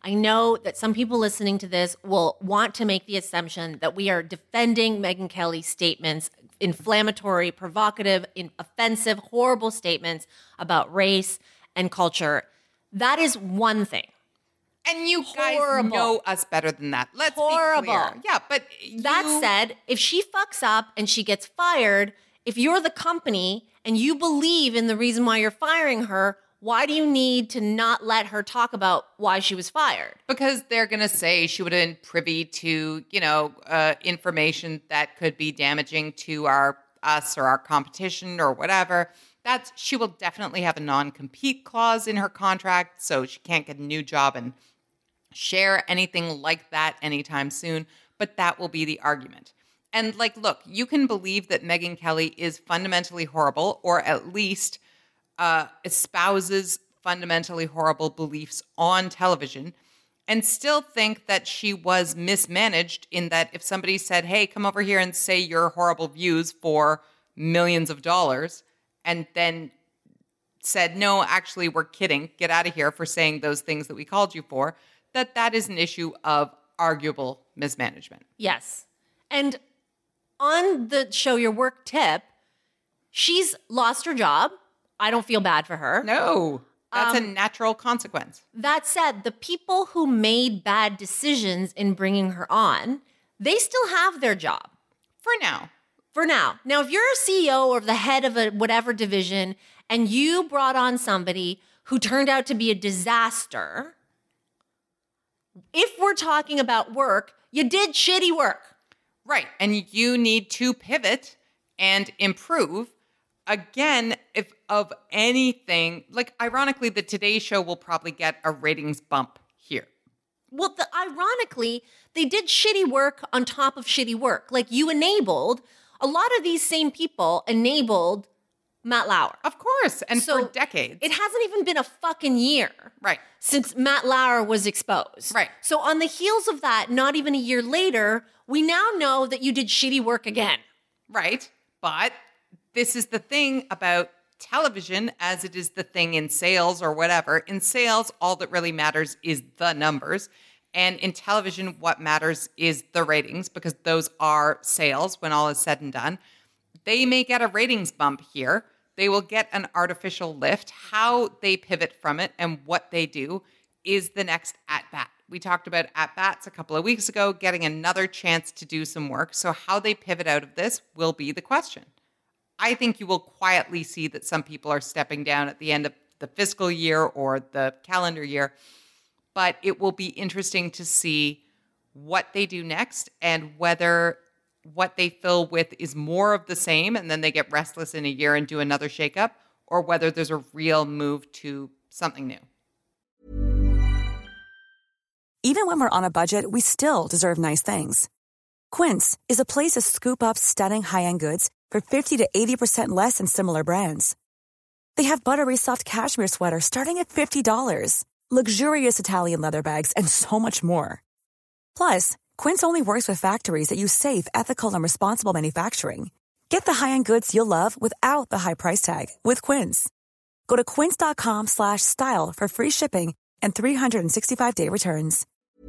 I know that some people listening to this will want to make the assumption that we are defending Megyn Kelly's statements, inflammatory, provocative, offensive, horrible statements about race and culture. That is one thing. And you guys know us better than that. Let's be clear. Yeah, but that said, if she fucks up and she gets fired, if you're the company and you believe in the reason why you're firing her, why do you need to not let her talk about why she was fired? Because they're going to say she would have been privy to, information that could be damaging to us or our competition or whatever. She will definitely have a non-compete clause in her contract, so she can't get a new job and share anything like that anytime soon. But that will be the argument. And look, you can believe that Megyn Kelly is fundamentally horrible, or at least espouses fundamentally horrible beliefs on television, and still think that she was mismanaged in that if somebody said, hey, come over here and say your horrible views for millions of dollars, and then said, no, actually, we're kidding, get out of here for saying those things that we called you for, that is an issue of arguable mismanagement. Yes. And on the Show Your Work tip, she's lost her job. I don't feel bad for her. No, that's a natural consequence. That said, the people who made bad decisions in bringing her on, they still have their job. For now. Now, if you're a CEO or the head of a whatever division and you brought on somebody who turned out to be a disaster, if we're talking about work, you did shitty work. Right. And you need to pivot and improve. Again, if of anything, ironically, the Today Show will probably get a ratings bump here. Well, ironically, they did shitty work on top of shitty work. A lot of these same people enabled Matt Lauer. Of course, and for decades. It hasn't even been a fucking year. Right. Since Matt Lauer was exposed. Right. So on the heels of that, not even a year later, we now know that you did shitty work again. Right. But this is the thing about television, as it is the thing in sales or whatever. In sales, all that really matters is the numbers. And in television, what matters is the ratings, because those are sales when all is said and done. They may get a ratings bump here. They will get an artificial lift. How they pivot from it and what they do is the next at-bat. We talked about at-bats a couple of weeks ago, getting another chance to do some work. So how they pivot out of this will be the question. I think you will quietly see that some people are stepping down at the end of the fiscal year or the calendar year. But it will be interesting to see what they do next and whether what they fill with is more of the same and then they get restless in a year and do another shakeup, or whether there's a real move to something new. Even when we're on a budget, we still deserve nice things. Quince is a place to scoop up stunning high-end goods for 50 to 80% less than similar brands. They have buttery soft cashmere sweaters starting at $50, luxurious Italian leather bags, and so much more. Plus, Quince only works with factories that use safe, ethical, and responsible manufacturing. Get the high-end goods you'll love without the high price tag with Quince. Go to quince.com/style for free shipping and 365-day returns.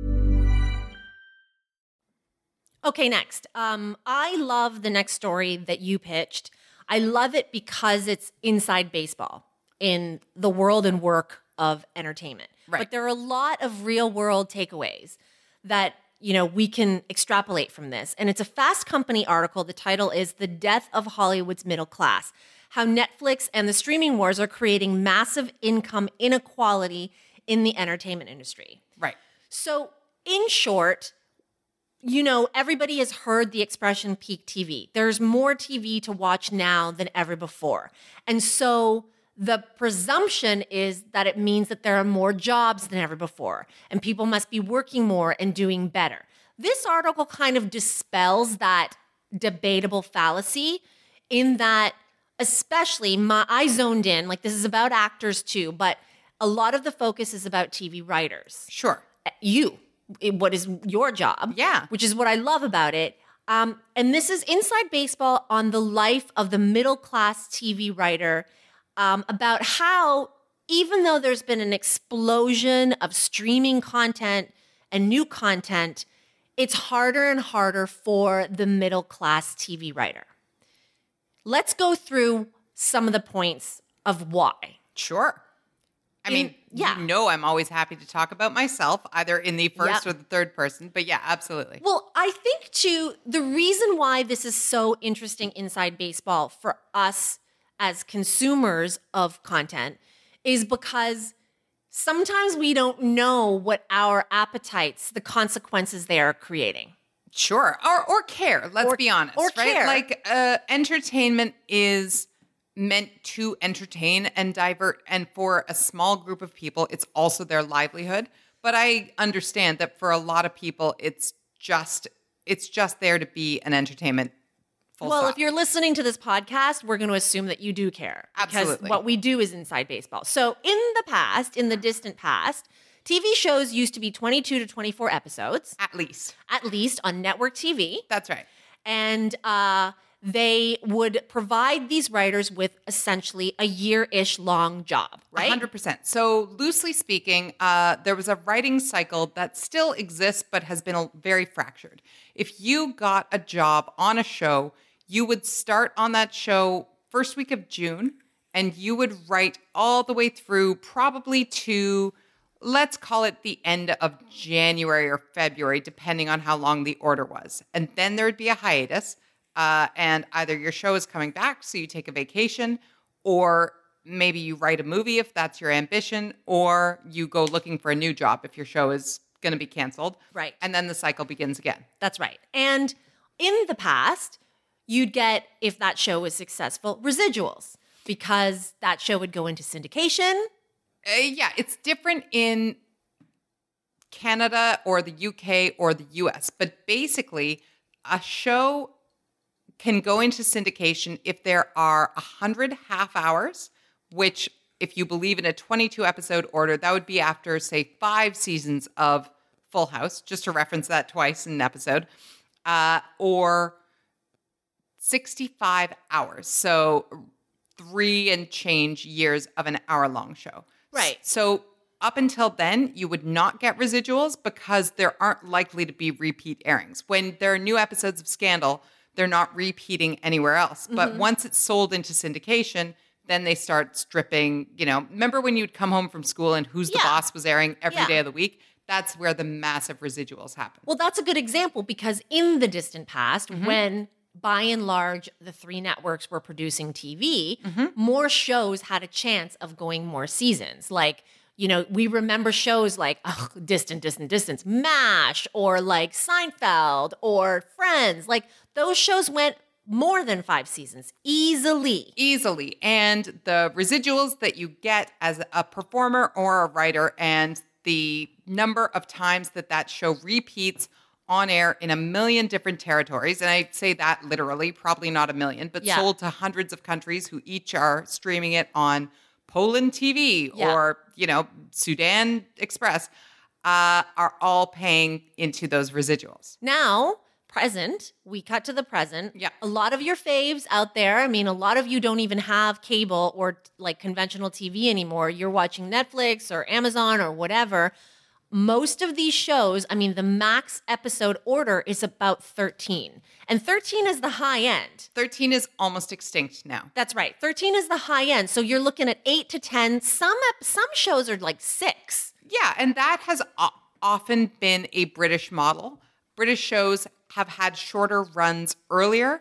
Okay, next. I love the next story that you pitched. I love it because it's inside baseball in the world and work of entertainment. Right. But there are a lot of real-world takeaways that we can extrapolate from this. And it's a Fast Company article. The title is The Death of Hollywood's Middle Class: How Netflix and the Streaming Wars Are Creating Massive Income Inequality in the Entertainment Industry. Right. So, in short, everybody has heard the expression peak TV. There's more TV to watch now than ever before. And so the presumption is that it means that there are more jobs than ever before, and people must be working more and doing better. This article kind of dispels that debatable fallacy in that, especially I zoned in, this is about actors too, but a lot of the focus is about TV writers. Sure. What is your job? Yeah. Which is what I love about it. And this is Inside Baseball on the life of the middle-class TV writer, about how even though there's been an explosion of streaming content and new content, it's harder and harder for the middle class TV writer. Let's go through some of the points of why. Sure. I mean, you know I'm always happy to talk about myself, either in the first or the third person. But yeah, absolutely. Well, I think, too, the reason why this is so interesting inside baseball for us as consumers of content is because sometimes we don't know what our appetites, the consequences they are creating. Sure. Or care, let's be honest. Or right? care. Like entertainment is meant to entertain and divert. And for a small group of people, it's also their livelihood. But I understand that for a lot of people, it's just there to be an entertainment. Well, if you're listening to this podcast, we're going to assume that you do care. Absolutely. Because what we do is inside baseball. So in the past, in the distant past, TV shows used to be 22 to 24 episodes. At least on network TV. That's right. And they would provide these writers with essentially a year-ish long job, right? 100%. So loosely speaking, there was a writing cycle that still exists but has been very fractured. If you got a job on a show, you would start on that show first week of June, and you would write all the way through probably to, let's call it the end of January or February, depending on how long the order was. And then there would be a hiatus. And either your show is coming back, so you take a vacation, or maybe you write a movie if that's your ambition, or you go looking for a new job if your show is going to be canceled. Right. And then the cycle begins again. That's right. And in the past, you'd get, if that show was successful, residuals, because that show would go into syndication. Yeah, it's different in Canada or the UK or the US, but basically a show can go into syndication if there are 100 half hours, which if you believe in a 22 episode order, that would be after, say, 5 seasons of Full House, just to reference that twice in an episode, or 65 hours. So 3 and change years of an hour-long show. Right. So up until then, you would not get residuals because there aren't likely to be repeat airings. When there are new episodes of Scandal, they're not repeating anywhere else. But once it's sold into syndication, then they start stripping, remember when you'd come home from school and Who's the Boss was airing every day of the week? That's where the massive residuals happen. Well, that's a good example because in the distant past, when by and large the 3 networks were producing TV, more shows had a chance of going more seasons. Like, we remember shows like Distance, MASH, or like Seinfeld or Friends. Like those shows went more than 5 seasons easily. And the residuals that you get as a performer or a writer and the number of times that show repeats on air in 1 million different territories, and I say that literally, probably not 1 million, but sold to hundreds of countries who each are streaming it on Poland TV or, Sudan Express, are all paying into those residuals. Now, we cut to the present. Yeah. A lot of your faves out there, I mean, a lot of you don't even have cable or like conventional TV anymore. You're watching Netflix or Amazon or whatever. Most of these shows, I mean, the max episode order is about 13. And 13 is the high end. 13 is almost extinct now. That's right. 13 is the high end. So you're looking at 8 to 10. Some shows are like 6. Yeah, and that has often been a British model. British shows have had shorter runs earlier.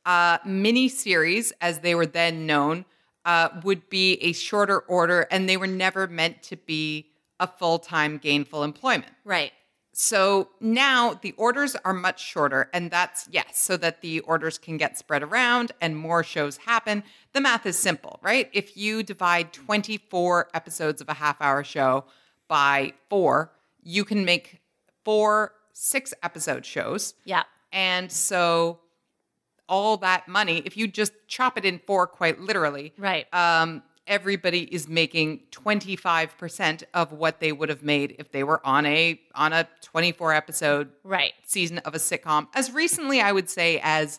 Mini-series, as they were then known, would be a shorter order, and they were never meant to be a full-time gainful employment. Right. So now the orders are much shorter, and that's, so that the orders can get spread around and more shows happen. The math is simple, right? If you divide 24 episodes of a half-hour show by 4, you can make 4 6-episode shows. Yeah. And so all that money, if you just chop it in 4 quite literally, right. Everybody is making 25% of what they would have made if they were on a 24 episode season of a sitcom. As recently, I would say, as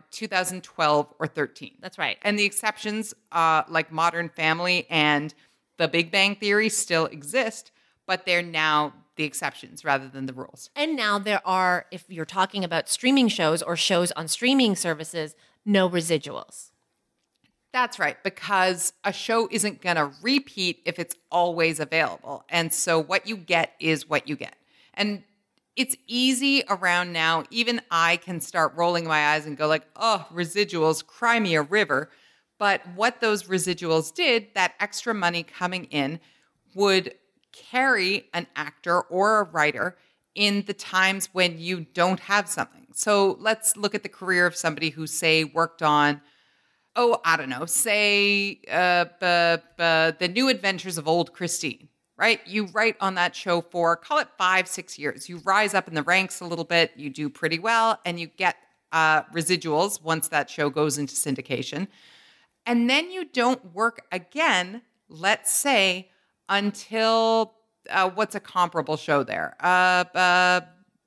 2012 or 13. That's right. And the exceptions, like Modern Family and The Big Bang Theory still exist, but they're now the exceptions rather than the rules. And now there are, if you're talking about streaming shows or shows on streaming services, no residuals. That's right, because a show isn't going to repeat if it's always available. And so what you get is what you get. And it's easy around now. Even I can start rolling my eyes and go like, oh, residuals, cry me a river. But what those residuals did, that extra money coming in would carry an actor or a writer in the times when you don't have something. So let's look at the career of somebody who, say, worked on, I don't know, say The New Adventures of Old Christine, right? You write on that show for, call it 5-6 years. You rise up in the ranks a little bit, you do pretty well, and you get residuals once that show goes into syndication. And then you don't work again, let's say, until, what's a comparable show there? I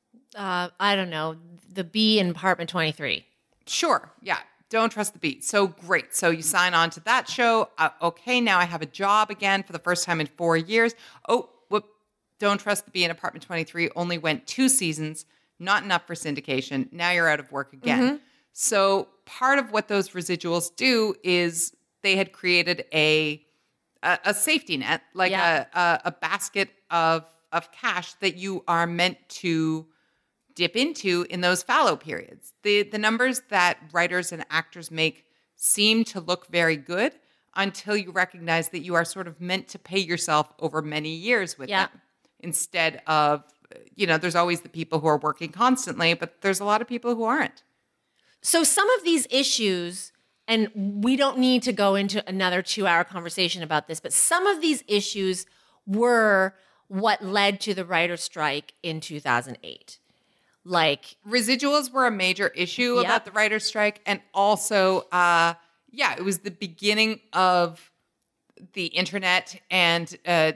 don't know, The Bee in Apartment 23. Sure, yeah. Don't Trust the Bee. So great. So you sign on to that show. Okay, now I have a job again for the first time in 4 years. Oh, whoop. Don't Trust the Bee in Apartment 23 only went 2 seasons, not enough for syndication. Now you're out of work again. Mm-hmm. So part of what those residuals do is they had created a safety net, like a basket of cash that you are meant to dip into in those fallow periods. The numbers that writers and actors make seem to look very good until you recognize that you are sort of meant to pay yourself over many years with them. Instead of, there's always the people who are working constantly, but there's a lot of people who aren't. So some of these issues, and we don't need to go into another 2-hour conversation about this, but some of these issues were what led to the writer's strike in 2008. Like, residuals were a major issue about the writer's strike. And also, it was the beginning of the internet, and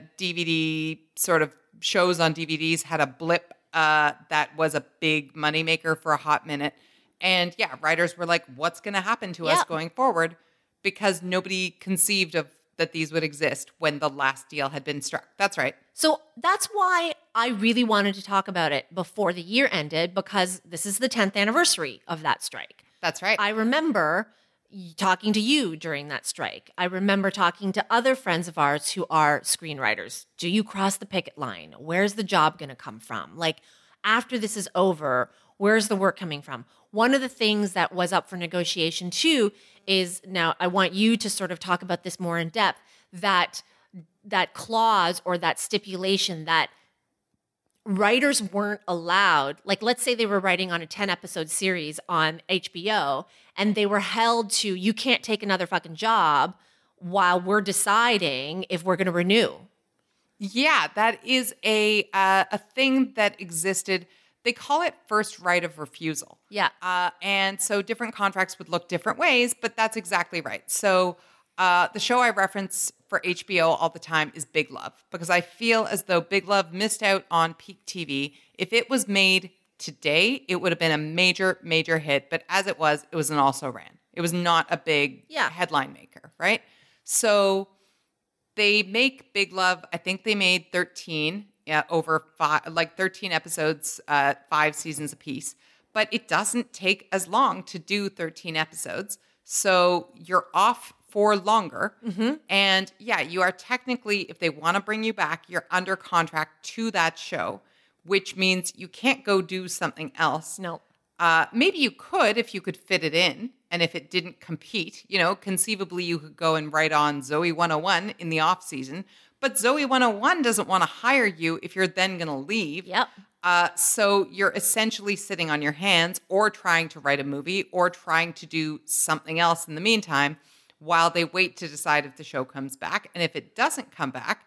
DVD sort of shows on DVDs had a blip that was a big moneymaker for a hot minute. And writers were like, what's going to happen to us going forward? Because nobody conceived of that these would exist when the last deal had been struck. That's right. So that's why I really wanted to talk about it before the year ended, because this is the 10th anniversary of that strike. That's right. I remember talking to you during that strike. I remember talking to other friends of ours who are screenwriters. Do you cross the picket line? Where's the job going to come from? Like, after this is over, where's the work coming from? One of the things that was up for negotiation too is, now I want you to sort of talk about this more in depth, that clause or that stipulation that writers weren't allowed, like let's say they were writing on a 10-episode series on HBO and they were held to, you can't take another fucking job while we're deciding if we're going to renew. Yeah, that is a thing that existed. They call it first right of refusal. Yeah. And so different contracts would look different ways, but that's exactly right. So the show I reference for HBO all the time is Big Love, because I feel as though Big Love missed out on peak TV. If it was made today, it would have been a major, major hit. But as it was an also-ran. It was not a big headline maker, right? So they make Big Love, I think they made 13 over 13 episodes, 5 seasons apiece. But it doesn't take as long to do 13 episodes. So you're off for longer. Mm-hmm. And you are technically, if they want to bring you back, you're under contract to that show, which means you can't go do something else. No. Maybe you could if you could fit it in. And if it didn't compete, conceivably you could go and write on Zoe 101 in the off season. But Zoe 101 doesn't want to hire you if you're then going to leave. Yep. So you're essentially sitting on your hands or trying to write a movie or trying to do something else in the meantime while they wait to decide if the show comes back. And if it doesn't come back,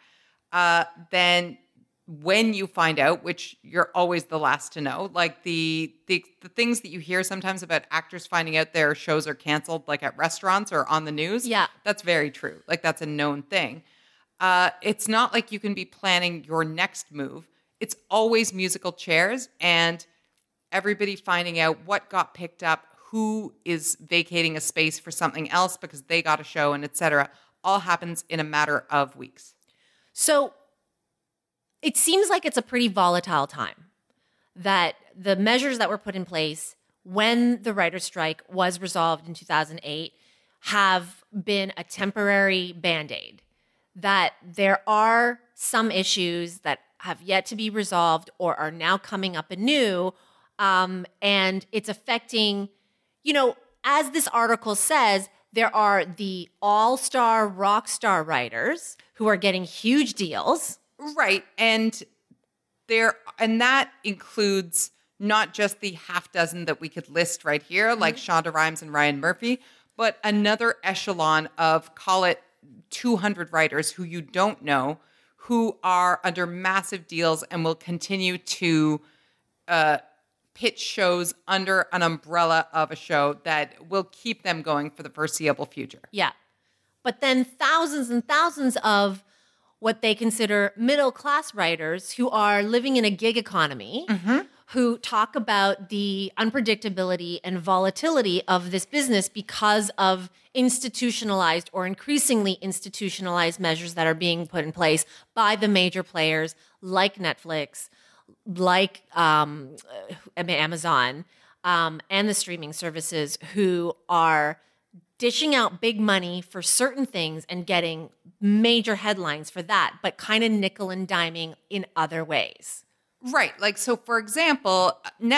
then when you find out, which you're always the last to know, like the things that you hear sometimes about actors finding out their shows are canceled, like at restaurants or on the news. Yeah. That's very true. Like that's a known thing. It's not like you can be planning your next move. It's always musical chairs and everybody finding out what got picked up, who is vacating a space for something else because they got a show, and et cetera. All happens in a matter of weeks. So it seems like it's a pretty volatile time, that the measures that were put in place when the writer's strike was resolved in 2008 have been a temporary Band-Aid, that there are some issues that have yet to be resolved or are now coming up anew, and it's affecting, as this article says, there are the all-star rock star writers who are getting huge deals. Right. And that includes not just the half dozen that we could list right here, like Shonda Rhimes and Ryan Murphy, but another echelon of, call it 200 writers who you don't know, who are under massive deals and will continue to pitch shows under an umbrella of a show that will keep them going for the foreseeable future. Yeah. But then thousands and thousands of what they consider middle-class writers who are living in a gig economy, who talk about the unpredictability and volatility of this business because of institutionalized or increasingly institutionalized measures that are being put in place by the major players like Netflix, like Amazon, and the streaming services, who are dishing out big money for certain things and getting major headlines for that, but kind of nickel and diming in other ways. Right. Like, so for example,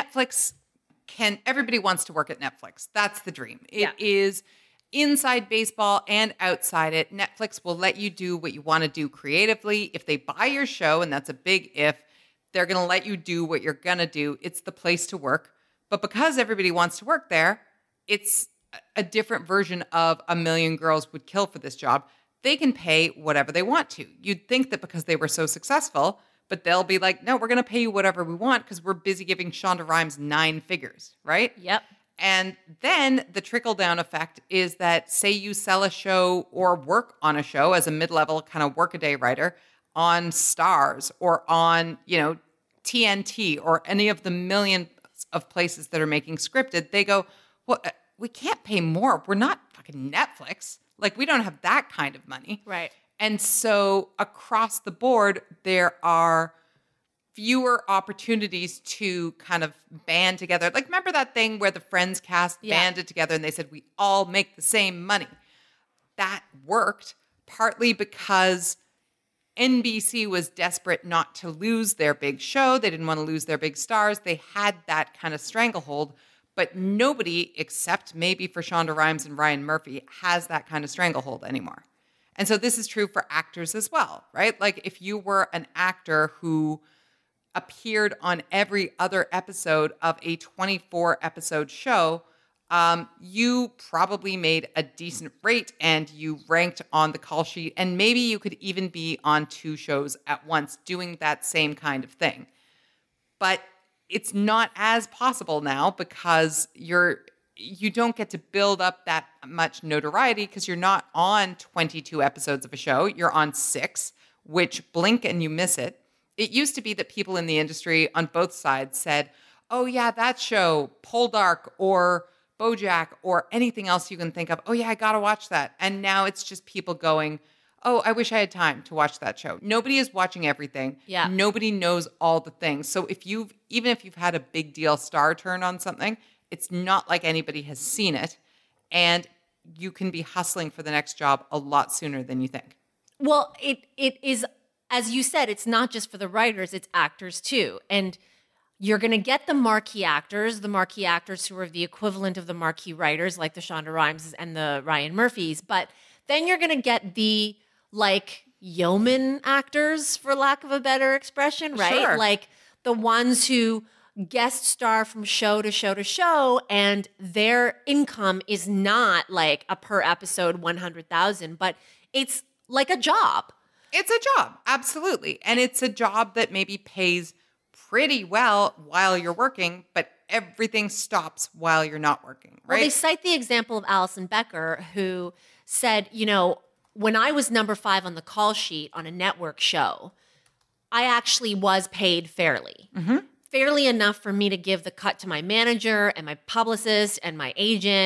everybody wants to work at Netflix. That's the dream. It is inside baseball and outside it. Netflix will let you do what you want to do creatively. If they buy your show, and that's a big if, they're going to let you do what you're going to do. It's the place to work. But because everybody wants to work there, it's a different version of A Million Girls Would Kill for this job. They can pay whatever they want to. You'd think that because they were so successful, but they'll be like, no, we're going to pay you whatever we want because we're busy giving Shonda Rhimes 9 figures, right? Yep. And then the trickle-down effect is that, say you sell a show or work on a show as a mid-level kind of workaday writer on Starz or on, TNT or any of the millions of places that are making scripted, they go, well, we can't pay more. We're not fucking Netflix. Like, we don't have that kind of money. Right. And so across the board, there are fewer opportunities to kind of band together. Like, remember that thing where the Friends cast banded together and they said, we all make the same money? That worked partly because NBC was desperate not to lose their big show. They didn't want to lose their big stars. They had that kind of stranglehold. But nobody, except maybe for Shonda Rhimes and Ryan Murphy, has that kind of stranglehold anymore. And so this is true for actors as well, right? Like, if you were an actor who appeared on every other episode of a 24-episode show, you probably made a decent rate and you ranked on the call sheet. And maybe you could even be on 2 shows at once doing that same kind of thing. But it's not as possible now because you don't get to build up that much notoriety because you're not on 22 episodes of a show. You're on 6, which blink and you miss it. It used to be that people in the industry on both sides said, oh yeah, that show, Poldark or BoJack or anything else you can think of. Oh yeah, I got to watch that. And now it's just people going, oh, I wish I had time to watch that show. Nobody is watching everything. Yeah. Nobody knows all the things. So even if you've had a big deal star turn on something, it's not like anybody has seen it. And you can be hustling for the next job a lot sooner than you think. Well, it is, as you said, it's not just for the writers, it's actors too. And you're going to get the marquee actors who are the equivalent of the marquee writers, like the Shonda Rhimes and the Ryan Murphys. But then you're going to get the, yeoman actors, for lack of a better expression, right? Sure. Like the ones who guest star from show to show to show, and their income is not like a per episode 100,000, but it's like a job. It's a job, absolutely. And it's a job that maybe pays pretty well while you're working, but everything stops while you're not working, right? Well, they cite the example of Alison Becker, who said, when I was number 5 on the call sheet on a network show, I actually was paid fairly. Mm-hmm. Fairly enough for me to give the cut to my manager and my publicist and my agent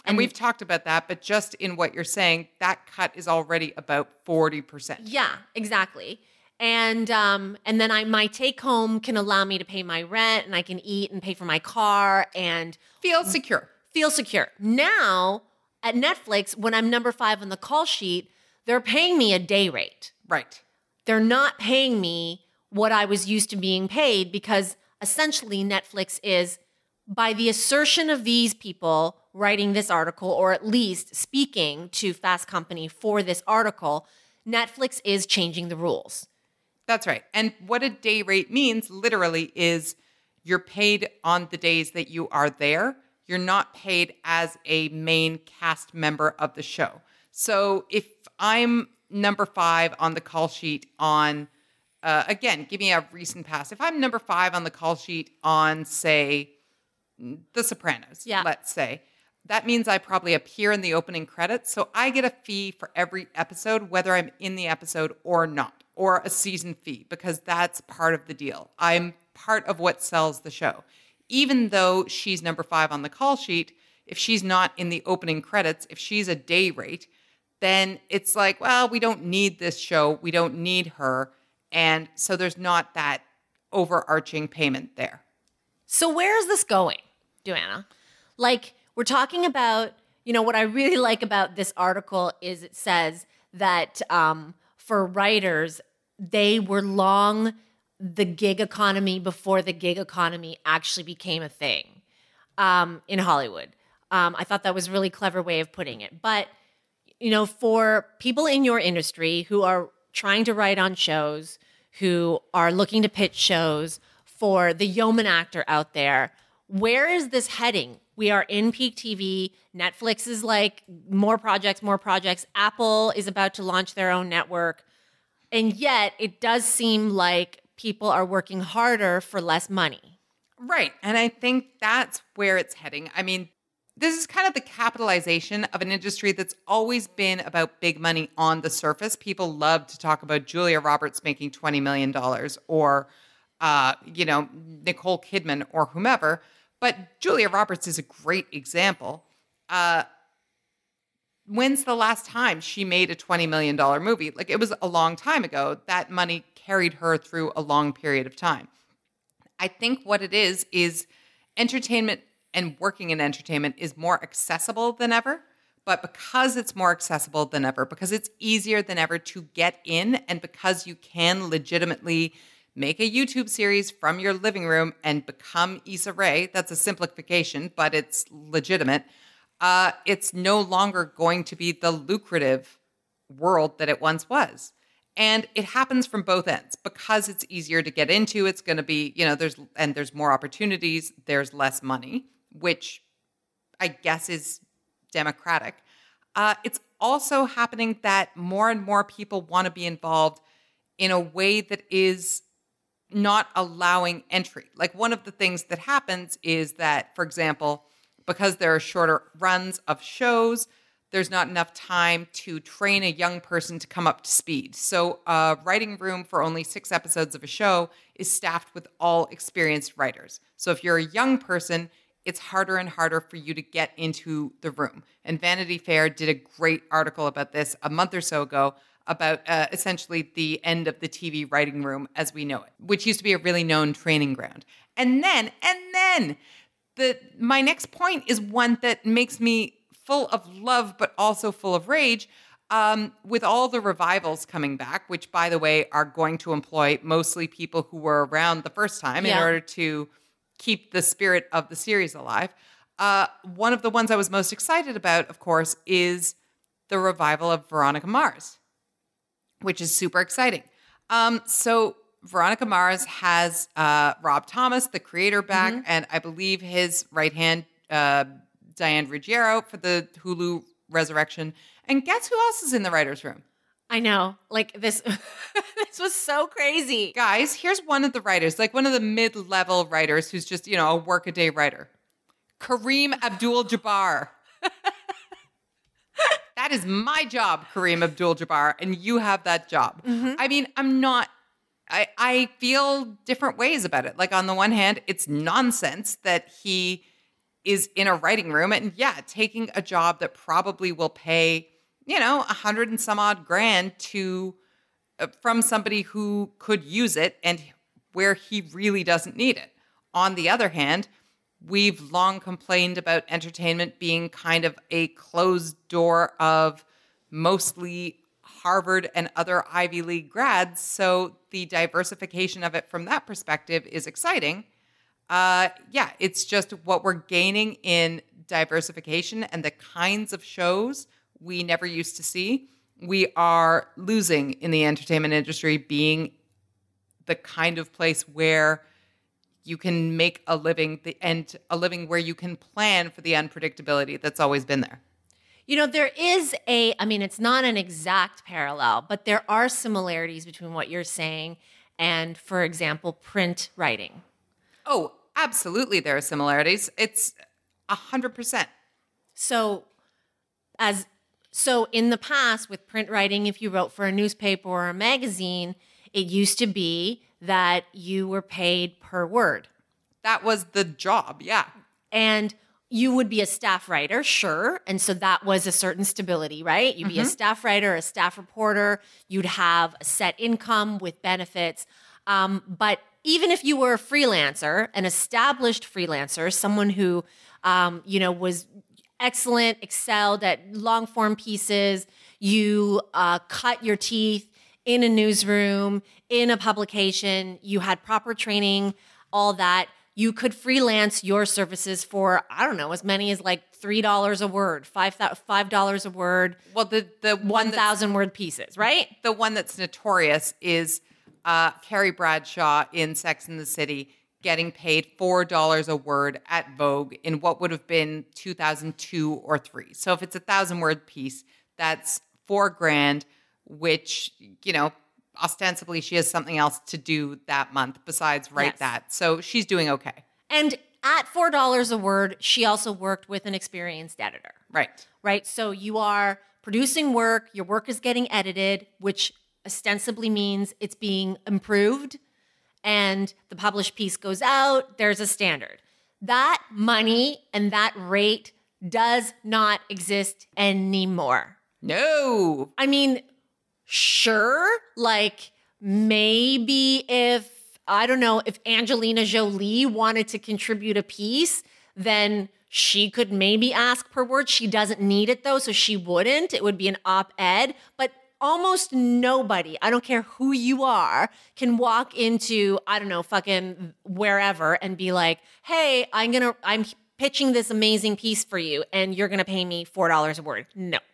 And we've talked about that, but just in what you're saying, that cut is already about 40%. Yeah, exactly. And then my take home can allow me to pay my rent, and I can eat and pay for my car and Feel secure. feel secure. Now at Netflix, when I'm number 5 on the call sheet, they're paying me a day rate. Right. They're not paying me what I was used to being paid, because essentially Netflix is, by the assertion of these people writing this article, or at least speaking to Fast Company for this article, Netflix is changing the rules. That's right. And what a day rate means literally is you're paid on the days that you are there. You're not paid as a main cast member of the show. So if I'm number 5 on the call sheet on, again, give me a recent past. If I'm number 5 on the call sheet on, say, The Sopranos, let's say, that means I probably appear in the opening credits. So I get a fee for every episode, whether I'm in the episode or not, or a season fee, because that's part of the deal. I'm part of what sells the show. Even though she's number 5 on the call sheet, if she's not in the opening credits, if she's a day rate, then it's like, well, we don't need this show. We don't need her. And so there's not that overarching payment there. So where is this going, Joanna? Like, we're talking about, what I really like about this article is it says that for writers, they were long the gig economy before the gig economy actually became a thing in Hollywood. I thought that was a really clever way of putting it. But, for people in your industry who are trying to write on shows, who are looking to pitch shows, for the yeoman actor out there, where is this heading? We are in peak TV. Netflix is like, more projects. Apple is about to launch their own network. And yet it does seem like people are working harder for less money. Right. And I think that's where it's heading. I mean, this is kind of the capitalization of an industry that's always been about big money on the surface. People love to talk about Julia Roberts making $20 million or, Nicole Kidman or whomever. But Julia Roberts is a great example. When's the last time she made a $20 million movie? Like, it was a long time ago. That money carried her through a long period of time. I think what it is entertainment and working in entertainment is more accessible than ever. But because it's more accessible than ever, because it's easier than ever to get in, and because you can legitimately make a YouTube series from your living room and become Issa Rae, that's a simplification, but it's legitimate. It's no longer going to be the lucrative world that it once was. And it happens from both ends. Because it's easier to get into, it's going to be, there's more opportunities, there's less money, which I guess is democratic. It's also happening that more and more people want to be involved in a way that is not allowing entry. Like, one of the things that happens is that, for example, because there are shorter runs of shows, there's not enough time to train a young person to come up to speed. So a writing room for only 6 episodes of a show is staffed with all experienced writers. So if you're a young person, it's harder and harder for you to get into the room. And Vanity Fair did a great article about this a month or so ago about essentially the end of the TV writing room as we know it, which used to be a really known training ground. And then my next point is one that makes me full of love, but also full of rage. With all the revivals coming back, which, by the way, are going to employ mostly people who were around the first time in order to keep the spirit of the series alive. One of the ones I was most excited about, of course, is the revival of Veronica Mars, which is super exciting. So Veronica Mars has Rob Thomas, the creator, back, and I believe his right hand, Diane Ruggiero, for the Hulu Resurrection. And guess who else is in the writer's room? I know. Like, this this was so crazy. Guys, here's one of the writers, like one of the mid-level writers who's just, a work-a-day writer. Kareem Abdul-Jabbar. That is my job, Kareem Abdul-Jabbar, and you have that job. I mean, I feel different ways about it. Like, on the one hand, it's nonsense that he is in a writing room and taking a job that probably will pay, $100 and some odd grand to from somebody who could use it and where he really doesn't need it. On the other hand, we've long complained about entertainment being kind of a closed door of mostly Harvard and other Ivy League grads. So the diversification of it from that perspective is exciting. It's just what we're gaining in diversification and the kinds of shows we never used to see. We are losing in the entertainment industry being the kind of place where you can make a living and a living where you can plan for the unpredictability that's always been there. There is it's not an exact parallel, but there are similarities between what you're saying and, for example, print writing. Oh, absolutely. There are similarities. It's 100%. So in the past with print writing, if you wrote for a newspaper or a magazine, it used to be that you were paid per word. That was the job, yeah. And you would be a staff writer, sure. And so that was a certain stability, right? You'd be a staff writer, a staff reporter. You'd have a set income with benefits. But even if you were a freelancer, an established freelancer, someone who, was excellent, excelled at long form pieces, you cut your teeth in a newsroom, in a publication, you had proper training, all that. You could freelance your services for, I don't know, as many as like $3 a word, $5 a word. Well, the 1,000 word pieces, right? The one that's notorious is Carrie Bradshaw in Sex and the City getting paid $4 a word at Vogue in what would have been 2002 or 3. So if it's a 1,000-word piece, that's $4,000, which, ostensibly she has something else to do that month besides write that. So she's doing okay. And at $4 a word, she also worked with an experienced editor. Right. So you are producing work, your work is getting edited, which ostensibly means it's being improved, and the published piece goes out, there's a standard. That money and that rate does not exist anymore. No. Sure, like maybe if Angelina Jolie wanted to contribute a piece, then she could maybe ask per word. She doesn't need it though, so she wouldn't. It would be an op-ed. But almost nobody, I don't care who you are, can walk into, fucking wherever and be like, hey, I'm pitching this amazing piece for you and you're gonna pay me $4 a word.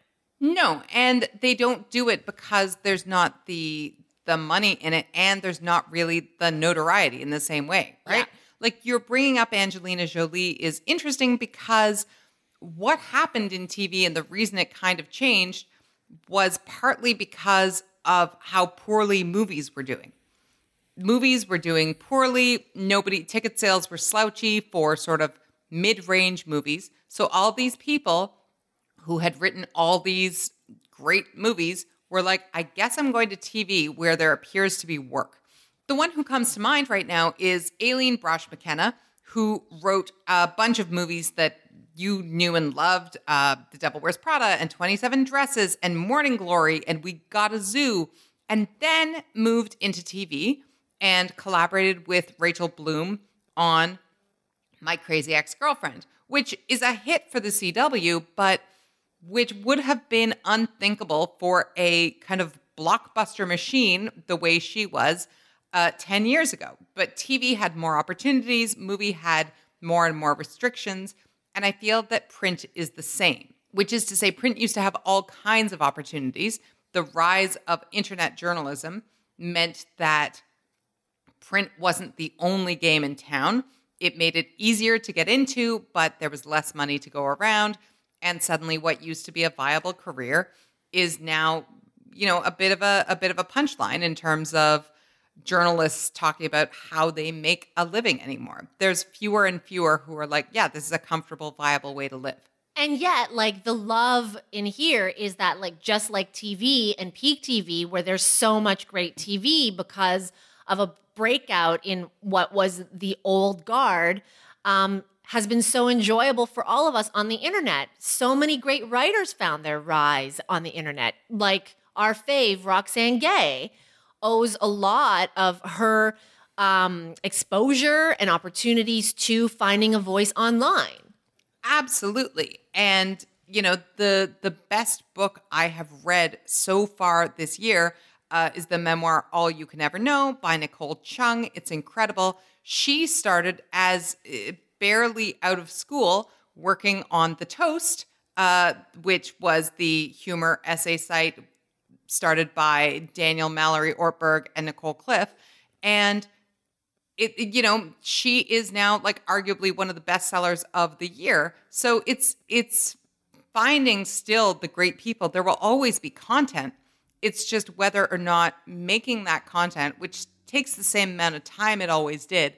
No, and they don't do it because there's not the money in it and there's not really the notoriety in the same way, right? Yeah. Like you're bringing up Angelina Jolie is interesting because what happened in TV and the reason it kind of changed was partly because of how poorly movies were doing. Movies were doing poorly. Ticket sales were slouchy for sort of mid-range movies. So all these people who had written all these great movies were like, I guess I'm going to TV where there appears to be work. The one who comes to mind right now is Aileen Brosh McKenna, who wrote a bunch of movies that you knew and loved, The Devil Wears Prada and 27 Dresses and Morning Glory and We Got a Zoo, and then moved into TV and collaborated with Rachel Bloom on My Crazy Ex-Girlfriend, which is a hit for the CW, but which would have been unthinkable for a kind of blockbuster machine the way she was 10 years ago. But TV had more opportunities, movie had more and more restrictions, and I feel that print is the same, which is to say print used to have all kinds of opportunities. The rise of internet journalism meant that print wasn't the only game in town. It made it easier to get into, but there was less money to go around. And suddenly what used to be a viable career is now, a bit of a punchline in terms of journalists talking about how they make a living anymore. There's fewer and fewer who are like, yeah, this is a comfortable, viable way to live. And yet, like, the love in here is that, like, just like TV and peak TV, where there's so much great TV because of a breakout in what was the old guard, has been so enjoyable for all of us on the internet. So many great writers found their rise on the internet. Like our fave, Roxane Gay, owes a lot of her exposure and opportunities to finding a voice online. Absolutely. And, you know, the best book I have read so far this year is the memoir All You Can Ever Know by Nicole Chung. It's incredible. She started as barely out of school working on The Toast, which was the humor essay site started by Daniel Mallory Ortberg and Nicole Cliff. And you know, she is now like arguably one of the best sellers of the year. So it's finding still the great people. There will always be content. It's just whether or not making that content, which takes the same amount of time it always did,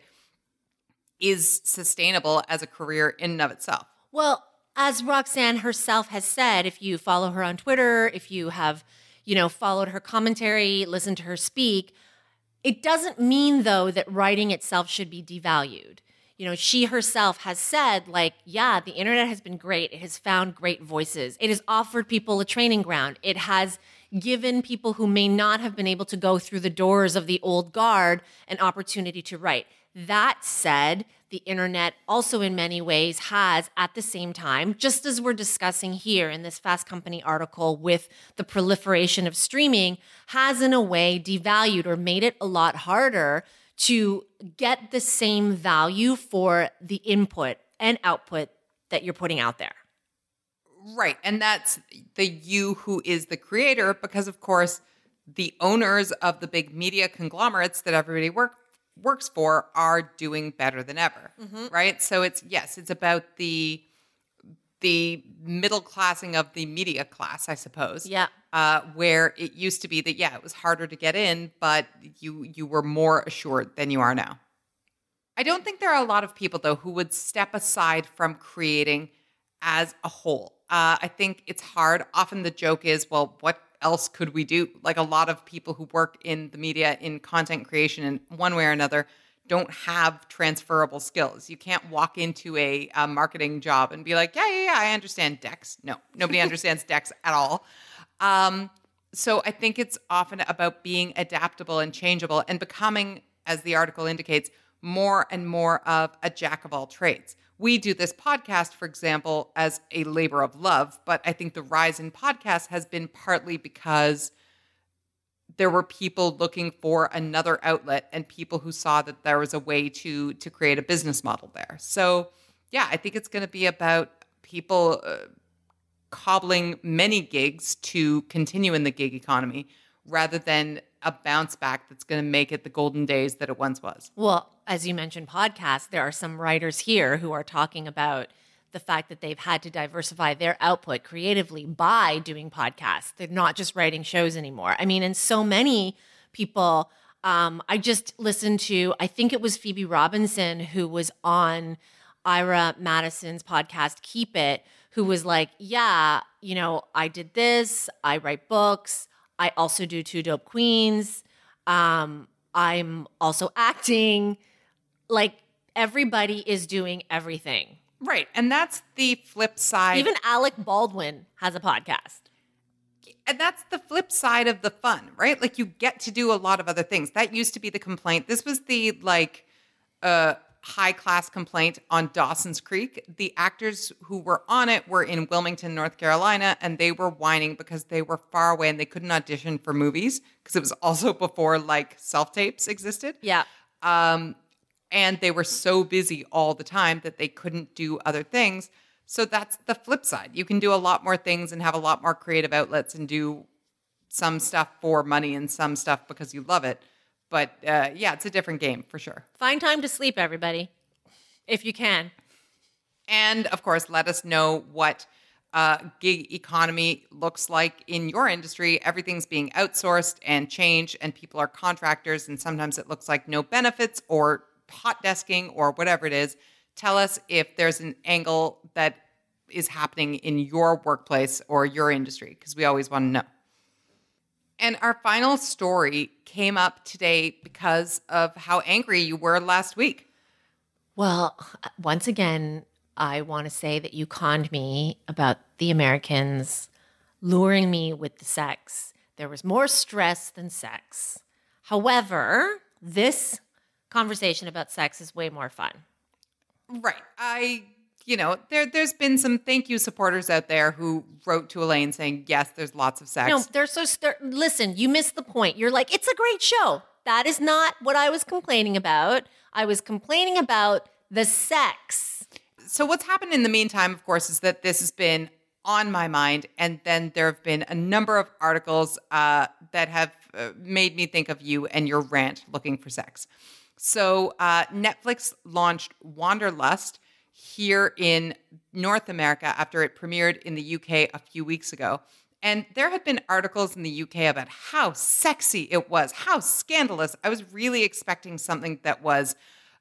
is sustainable as a career in and of itself. Well, as Roxane herself has said, if you follow her on Twitter, if you have, you know, followed her commentary, listened to her speak, it doesn't mean, though, that writing itself should be devalued. You know, she herself has said, like, yeah, the internet has been great. It has found great voices. It has offered people a training ground. It has given people who may not have been able to go through the doors of the old guard an opportunity to write. That said, the internet also in many ways has, at the same time, just as we're discussing here in this Fast Company article with the proliferation of streaming, has in a way devalued or made it a lot harder to get the same value for the input and output that you're putting out there. Right. And that's the you who is the creator, because, of course, the owners of the big media conglomerates that everybody works for are doing better than ever, right? So it's about the middle classing of the media class, I suppose. Yeah. Where it used to be that, it was harder to get in, but you were more assured than you are now. I don't think there are a lot of people, though, who would step aside from creating as a whole. I think it's hard. Often the joke is, well, what else could we do? Like a lot of people who work in the media, in content creation in one way or another, don't have transferable skills. You can't walk into a marketing job and be like, yeah, I understand Dex. No, nobody understands Dex at all. So I think it's often about being adaptable and changeable and becoming, as the article indicates, more and more of a jack of all trades. We do this podcast, for example, as a labor of love, but I think the rise in podcasts has been partly because there were people looking for another outlet and people who saw that there was a way to create a business model there. So, I think it's going to be about people cobbling many gigs to continue in the gig economy rather than a bounce back that's going to make it the golden days that it once was. Well, as you mentioned podcasts, there are some writers here who are talking about the fact that they've had to diversify their output creatively by doing podcasts. They're not just writing shows anymore. I mean, and so many people, I just listened to, I think it was Phoebe Robinson who was on Ira Madison's podcast, Keep It, who was like, I did this, I write books, I also do Two Dope Queens, I'm also acting. Like, everybody is doing everything. Right. And that's the flip side. Even Alec Baldwin has a podcast. And that's the flip side of the fun, right? Like, you get to do a lot of other things. That used to be the complaint. This was the, high-class complaint on Dawson's Creek. The actors who were on it were in Wilmington, North Carolina, and they were whining because they were far away and they couldn't audition for movies because it was also before, self-tapes existed. Yeah. And they were so busy all the time that they couldn't do other things. So that's the flip side. You can do a lot more things and have a lot more creative outlets and do some stuff for money and some stuff because you love it. But it's a different game for sure. Find time to sleep, everybody, if you can. And of course, let us know what gig economy looks like in your industry. Everything's being outsourced and changed, and people are contractors, and sometimes it looks like no benefits or hot desking or whatever it is. Tell us if there's an angle that is happening in your workplace or your industry, because we always want to know. And our final story came up today because of how angry you were last week. Well, once again, I want to say that you conned me about the Americans luring me with the sex. There was more stress than sex. However, this conversation about sex is way more fun. Right. There's been some thank you supporters out there who wrote to Elaine saying, yes, there's lots of sex. No, listen, you missed the point. You're like, it's a great show. That is not what I was complaining about. I was complaining about the sex. So what's happened in the meantime, of course, is that this has been on my mind. And then there have been a number of articles that have made me think of you and your rant looking for sex. So Netflix launched Wanderlust here in North America after it premiered in the UK a few weeks ago. And there had been articles in the UK about how sexy it was, how scandalous. I was really expecting something that was,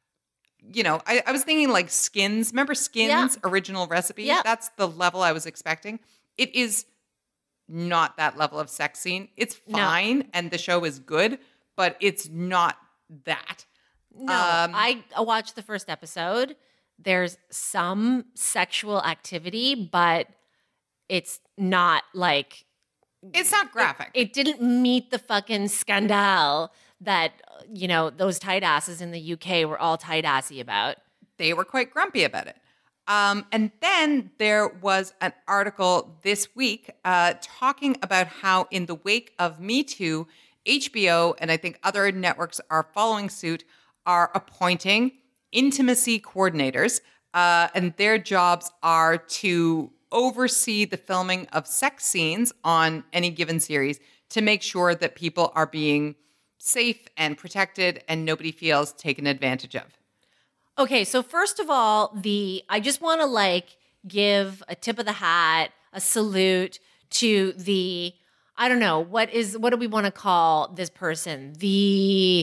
I was thinking like Skins. Remember Skins' original recipe? Yeah. That's the level I was expecting. It is not that level of sex scene. It's fine, and the show is good, but it's not that. No, I watched the first episode. There's some sexual activity, but it's not like... It's not graphic. It didn't meet the fucking scandal that, those tight asses in the UK were all tight assy about. They were quite grumpy about it. And then there was an article this week talking about how in the wake of Me Too, HBO and I think other networks are following suit, are appointing intimacy coordinators, and their jobs are to oversee the filming of sex scenes on any given series to make sure that people are being safe and protected and nobody feels taken advantage of. Okay, so first of all, I just want to give a tip of the hat, a salute to I don't know, what do we want to call this person? The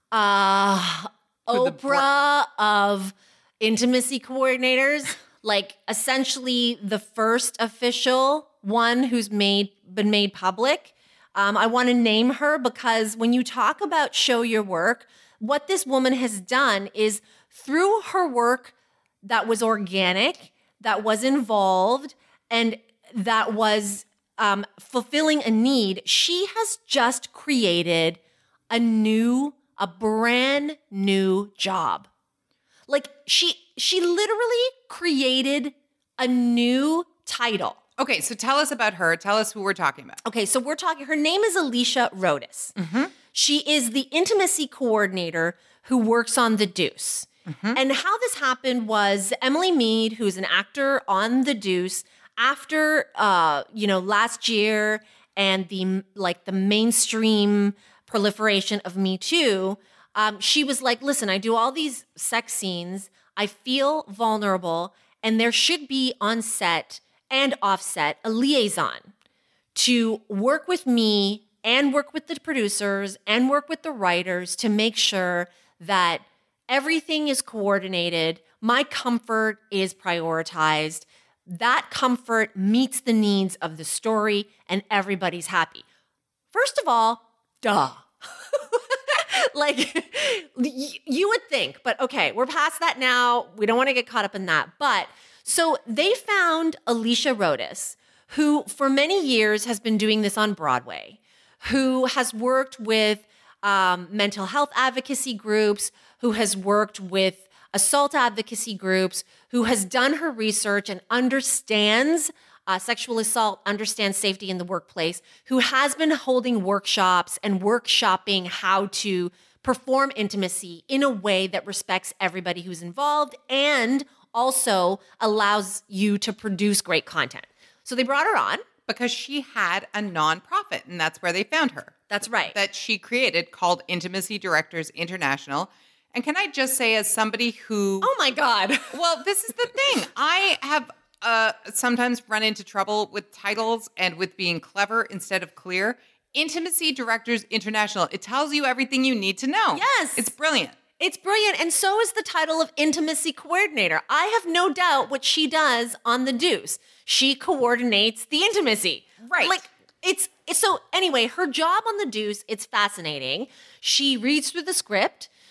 Oprah of intimacy coordinators, essentially the first official one who's been made public. I want to name her because when you talk about show your work, what this woman has done is through her work that was organic, that was involved, and that was fulfilling a need, she has just created a brand new job. She literally created a new title. Okay, so tell us about her. Tell us who we're talking about. Okay, so her name is Alicia Rodas. Mm-hmm. She is the intimacy coordinator who works on The Deuce. Mm-hmm. And how this happened was Emily Mead, who's an actor on The Deuce, after last year and the mainstream proliferation of Me Too, she was like, listen, I do all these sex scenes. I feel vulnerable, and there should be on set and offset a liaison to work with me and work with the producers and work with the writers to make sure that everything is coordinated. My comfort is prioritized. That comfort meets the needs of the story and everybody's happy. First of all, duh. You would think, but okay, we're past that now. We don't want to get caught up in that. But so they found Alicia Rodas, who for many years has been doing this on Broadway, who has worked with mental health advocacy groups, who has worked with assault advocacy groups, who has done her research and understands sexual assault, understands safety in the workplace, who has been holding workshops and workshopping how to perform intimacy in a way that respects everybody who's involved and also allows you to produce great content. So they brought her on. Because she had a nonprofit, and that's where they found her. That's right. That she created called Intimacy Directors International. And can I just say, as somebody who... Oh my God. Well, this is the thing. I have sometimes run into trouble with titles and with being clever instead of clear. Intimacy Directors International. It tells you everything you need to know. Yes. It's brilliant. It's brilliant. And so is the title of Intimacy Coordinator. I have no doubt what she does on The Deuce. She coordinates the intimacy. Right. So anyway, her job on The Deuce, it's fascinating. She reads through the script.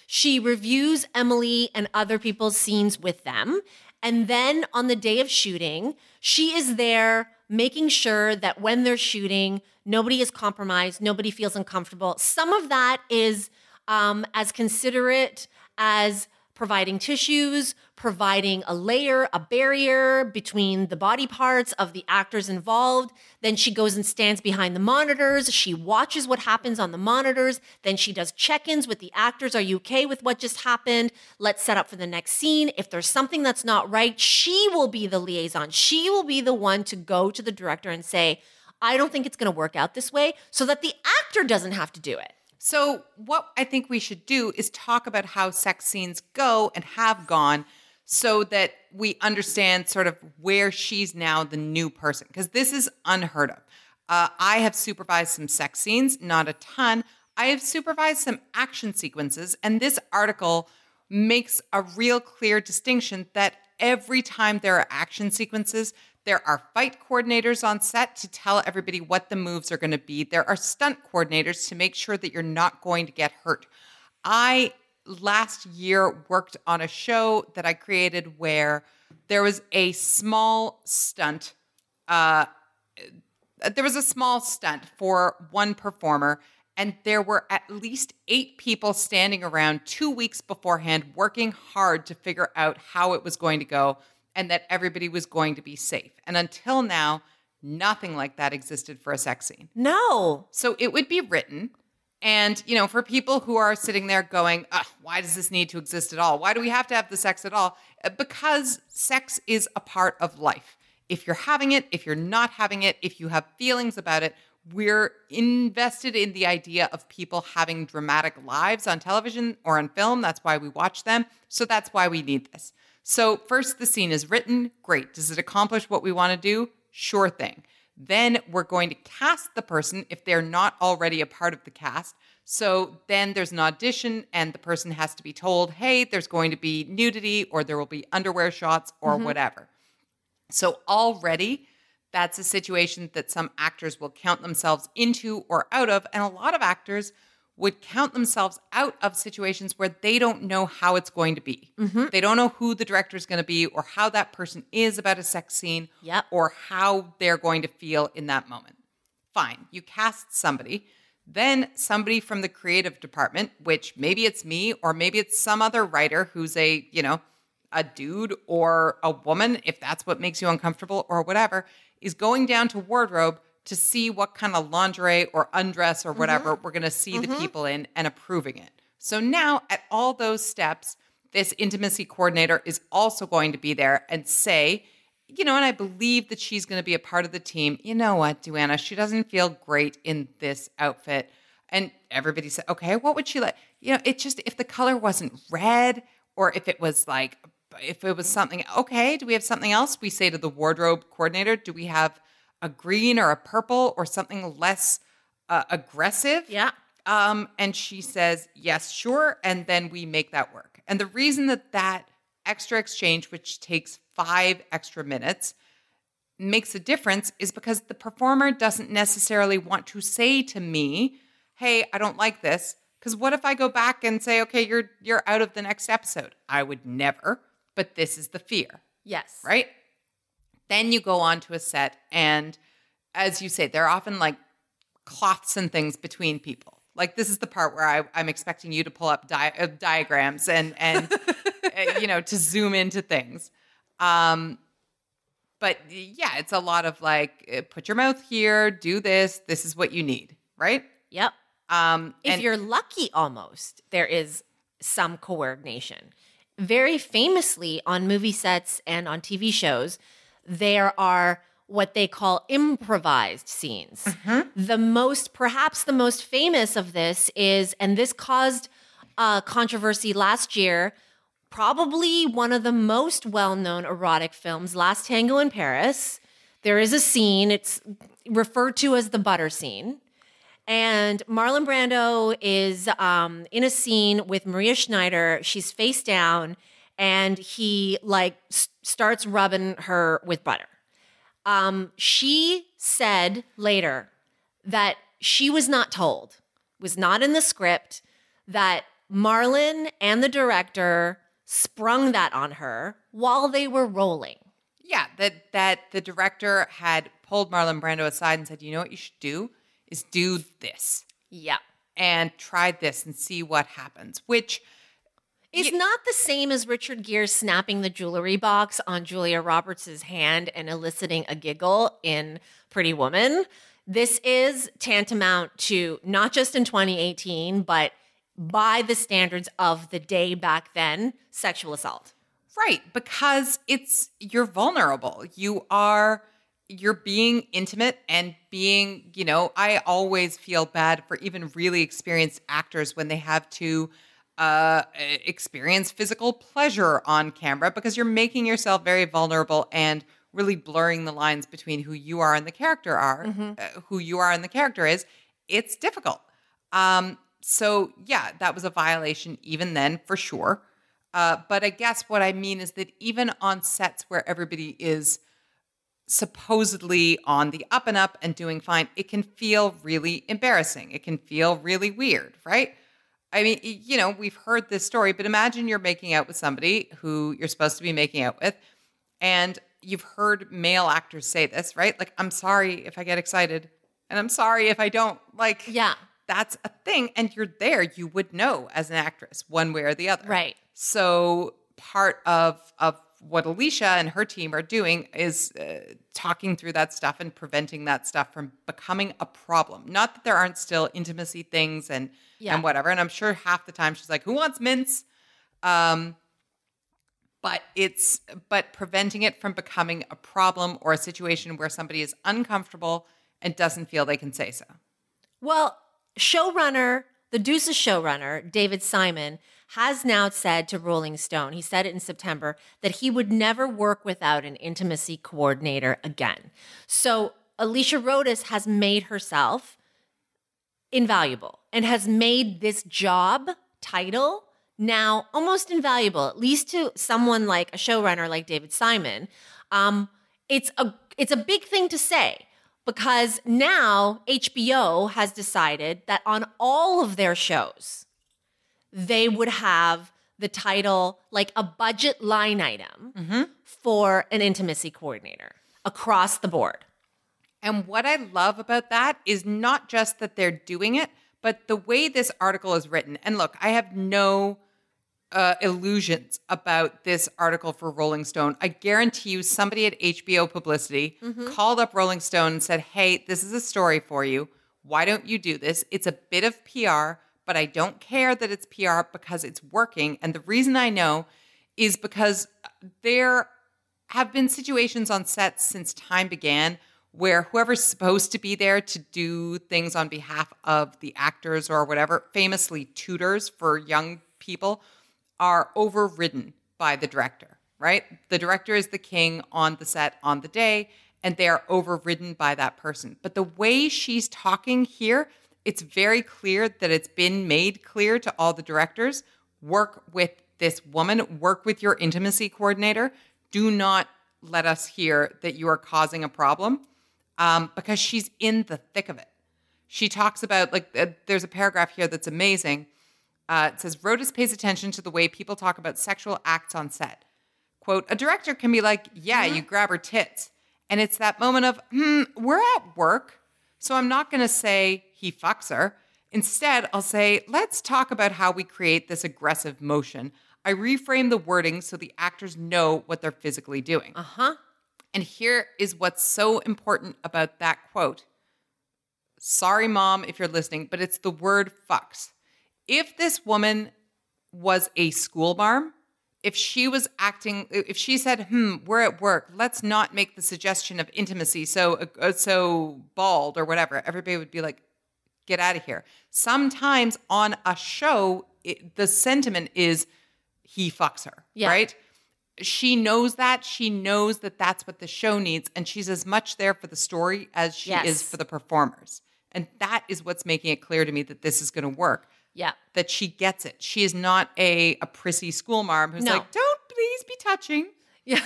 She reviews Emily and other people's scenes with them. And then on the day of shooting, she is there making sure that when they're shooting, nobody is compromised, nobody feels uncomfortable. Some of that is as considerate as providing tissues, providing a layer, a barrier between the body parts of the actors involved. Then she goes and stands behind the monitors. She watches what happens on the monitors. Then she does check-ins with the actors. Are you okay with what just happened? Let's set up for the next scene. If there's something that's not right, she will be the liaison. She will be the one to go to the director and say, I don't think it's going to work out this way, so that the actor doesn't have to do it. So what I think we should do is talk about how sex scenes go and have gone so that we understand sort of where she's now the new person, because this is unheard of. I have supervised some sex scenes, not a ton. I have supervised some action sequences, and this article makes a real clear distinction that every time there are action sequences, there are fight coordinators on set to tell everybody what the moves are going to be. There are stunt coordinators to make sure that you're not going to get hurt. I last year worked on a show that I created where there was a small stunt. There was a small stunt for one performer, and there were at least 8 people standing around 2 weeks beforehand working hard to figure out how it was going to go and that everybody was going to be safe. And until now, nothing like that existed for a sex scene. No. So it would be written. And, you know, for people who are sitting there going, why does this need to exist at all? Why do we have to have the sex at all? Because sex is a part of life. If you're having it, if you're not having it, if you have feelings about it, we're invested in the idea of people having dramatic lives on television or on film. That's why we watch them. So that's why we need this. So first, the scene is written. Great. Does it accomplish what we want to do? Sure thing. Then we're going to cast the person if they're not already a part of the cast. So then there's an audition and the person has to be told, hey, there's going to be nudity or there will be underwear shots or whatever. So already that's a situation that some actors will count themselves into or out of. And a lot of actors would count themselves out of situations where they don't know how it's going to be. They don't know who the director is going to be or how that person is about a sex scene or how they're going to feel in that moment. Fine, you cast somebody. Then somebody from the creative department, which maybe it's me or maybe it's some other writer who's a dude or a woman, if that's what makes you uncomfortable or whatever, is going down to wardrobe to see what kind of lingerie or undress or whatever we're going to see the people in and approving it. So now at all those steps, this intimacy coordinator is also going to be there and say, and I believe that she's going to be a part of the team. You know what, Duana, she doesn't feel great in this outfit. And everybody said, okay, what would she like? It just, if the color wasn't red or if it was something, okay, do we have something else? We say to the wardrobe coordinator, do we have a green or a purple or something less aggressive? Yeah. And she says, yes, sure. And then we make that work. And the reason that extra exchange, which takes 5 extra minutes, makes a difference is because the performer doesn't necessarily want to say to me, hey, I don't like this. Because what if I go back and say, okay, you're out of the next episode? I would never, but this is the fear. Yes. Right? Then you go on to a set, and as you say, there are often like cloths and things between people. Like this is the part where I'm expecting you to pull up diagrams and to zoom into things. But yeah, it's a lot of like, put your mouth here, do this. This is what you need, right? Yep. If you're lucky, almost, there is some coordination. Very famously on movie sets and on TV shows, there are what they call improvised scenes. Perhaps the most famous of this is, and this caused controversy last year, probably one of the most well-known erotic films, Last Tango in Paris. There is a scene, it's referred to as the butter scene. And Marlon Brando is in a scene with Maria Schneider. She's face down, and he starts rubbing her with butter. She said later that she was not told, was not in the script, that Marlon and the director sprung that on her while they were rolling. Yeah, that the director had pulled Marlon Brando aside and said, you know what you should do is do this. Yeah. And try this and see what happens, which is not the same as Richard Gere snapping the jewelry box on Julia Roberts' hand and eliciting a giggle in Pretty Woman. This is tantamount to, not just in 2018, but by the standards of the day back then, sexual assault. Right, because you're vulnerable. You're being intimate and being, I always feel bad for even really experienced actors when they have to experience physical pleasure on camera, because you're making yourself very vulnerable and really blurring the lines between who you are and the character who you are and the character is. It's difficult. So yeah, that was a violation even then for sure. But I guess what I mean is that even on sets where everybody is supposedly on the up and up and doing fine, it can feel really embarrassing. It can feel really weird, right? I mean, we've heard this story, but imagine you're making out with somebody who you're supposed to be making out with, and you've heard male actors say this, right? Like, I'm sorry if I get excited, and I'm sorry if I don't. Like, yeah, that's a thing, and you're there. You would know as an actress, one way or the other. Right. So part of what Alicia and her team are doing is talking through that stuff and preventing that stuff from becoming a problem. Not that there aren't still intimacy things and whatever. And I'm sure half the time she's like, who wants mints? But preventing it from becoming a problem or a situation where somebody is uncomfortable and doesn't feel they can say so. Well, the Deuces showrunner, David Simon, has now said to Rolling Stone, he said it in September, that he would never work without an intimacy coordinator again. So Alicia Rodas has made herself invaluable and has made this job title now almost invaluable, at least to someone like a showrunner like David Simon. It's a big thing to say, because now HBO has decided that on all of their shows, they would have the title, like a budget line item for an intimacy coordinator across the board. And what I love about that is not just that they're doing it, but the way this article is written. And look, I have no illusions about this article for Rolling Stone. I guarantee you somebody at HBO Publicity called up Rolling Stone and said, hey, this is a story for you. Why don't you do this? It's a bit of PR, but I don't care that it's PR because it's working. And the reason I know is because there have been situations on sets since time began where whoever's supposed to be there to do things on behalf of the actors or whatever, famously tutors for young people, are overridden by the director, right? The director is the king on the set on the day, and they are overridden by that person. But the way she's talking here, it's very clear that it's been made clear to all the directors, work with this woman, work with your intimacy coordinator. Do not let us hear that you are causing a problem, because she's in the thick of it. She talks about, there's a paragraph here that's amazing. It says, Rodas pays attention to the way people talk about sexual acts on set. Quote, a director can be like, yeah, you grab her tits. And it's that moment of, we're at work, so I'm not going to say he fucks her. Instead, I'll say, let's talk about how we create this aggressive motion. I reframe the wording so the actors know what they're physically doing. And here is what's so important about that quote. Sorry, Mom, if you're listening, but it's the word fucks. If this woman was a school marm, if she said, we're at work, let's not make the suggestion of intimacy so bald or whatever, everybody would be like, get out of here. Sometimes on a show, the sentiment is he fucks her, right? She knows that. She knows that that's what the show needs, and she's as much there for the story as she is for the performers. And that is what's making it clear to me that this is going to work. Yeah. That she gets it. She is not a prissy school marm who's like, don't please be touching. Yeah.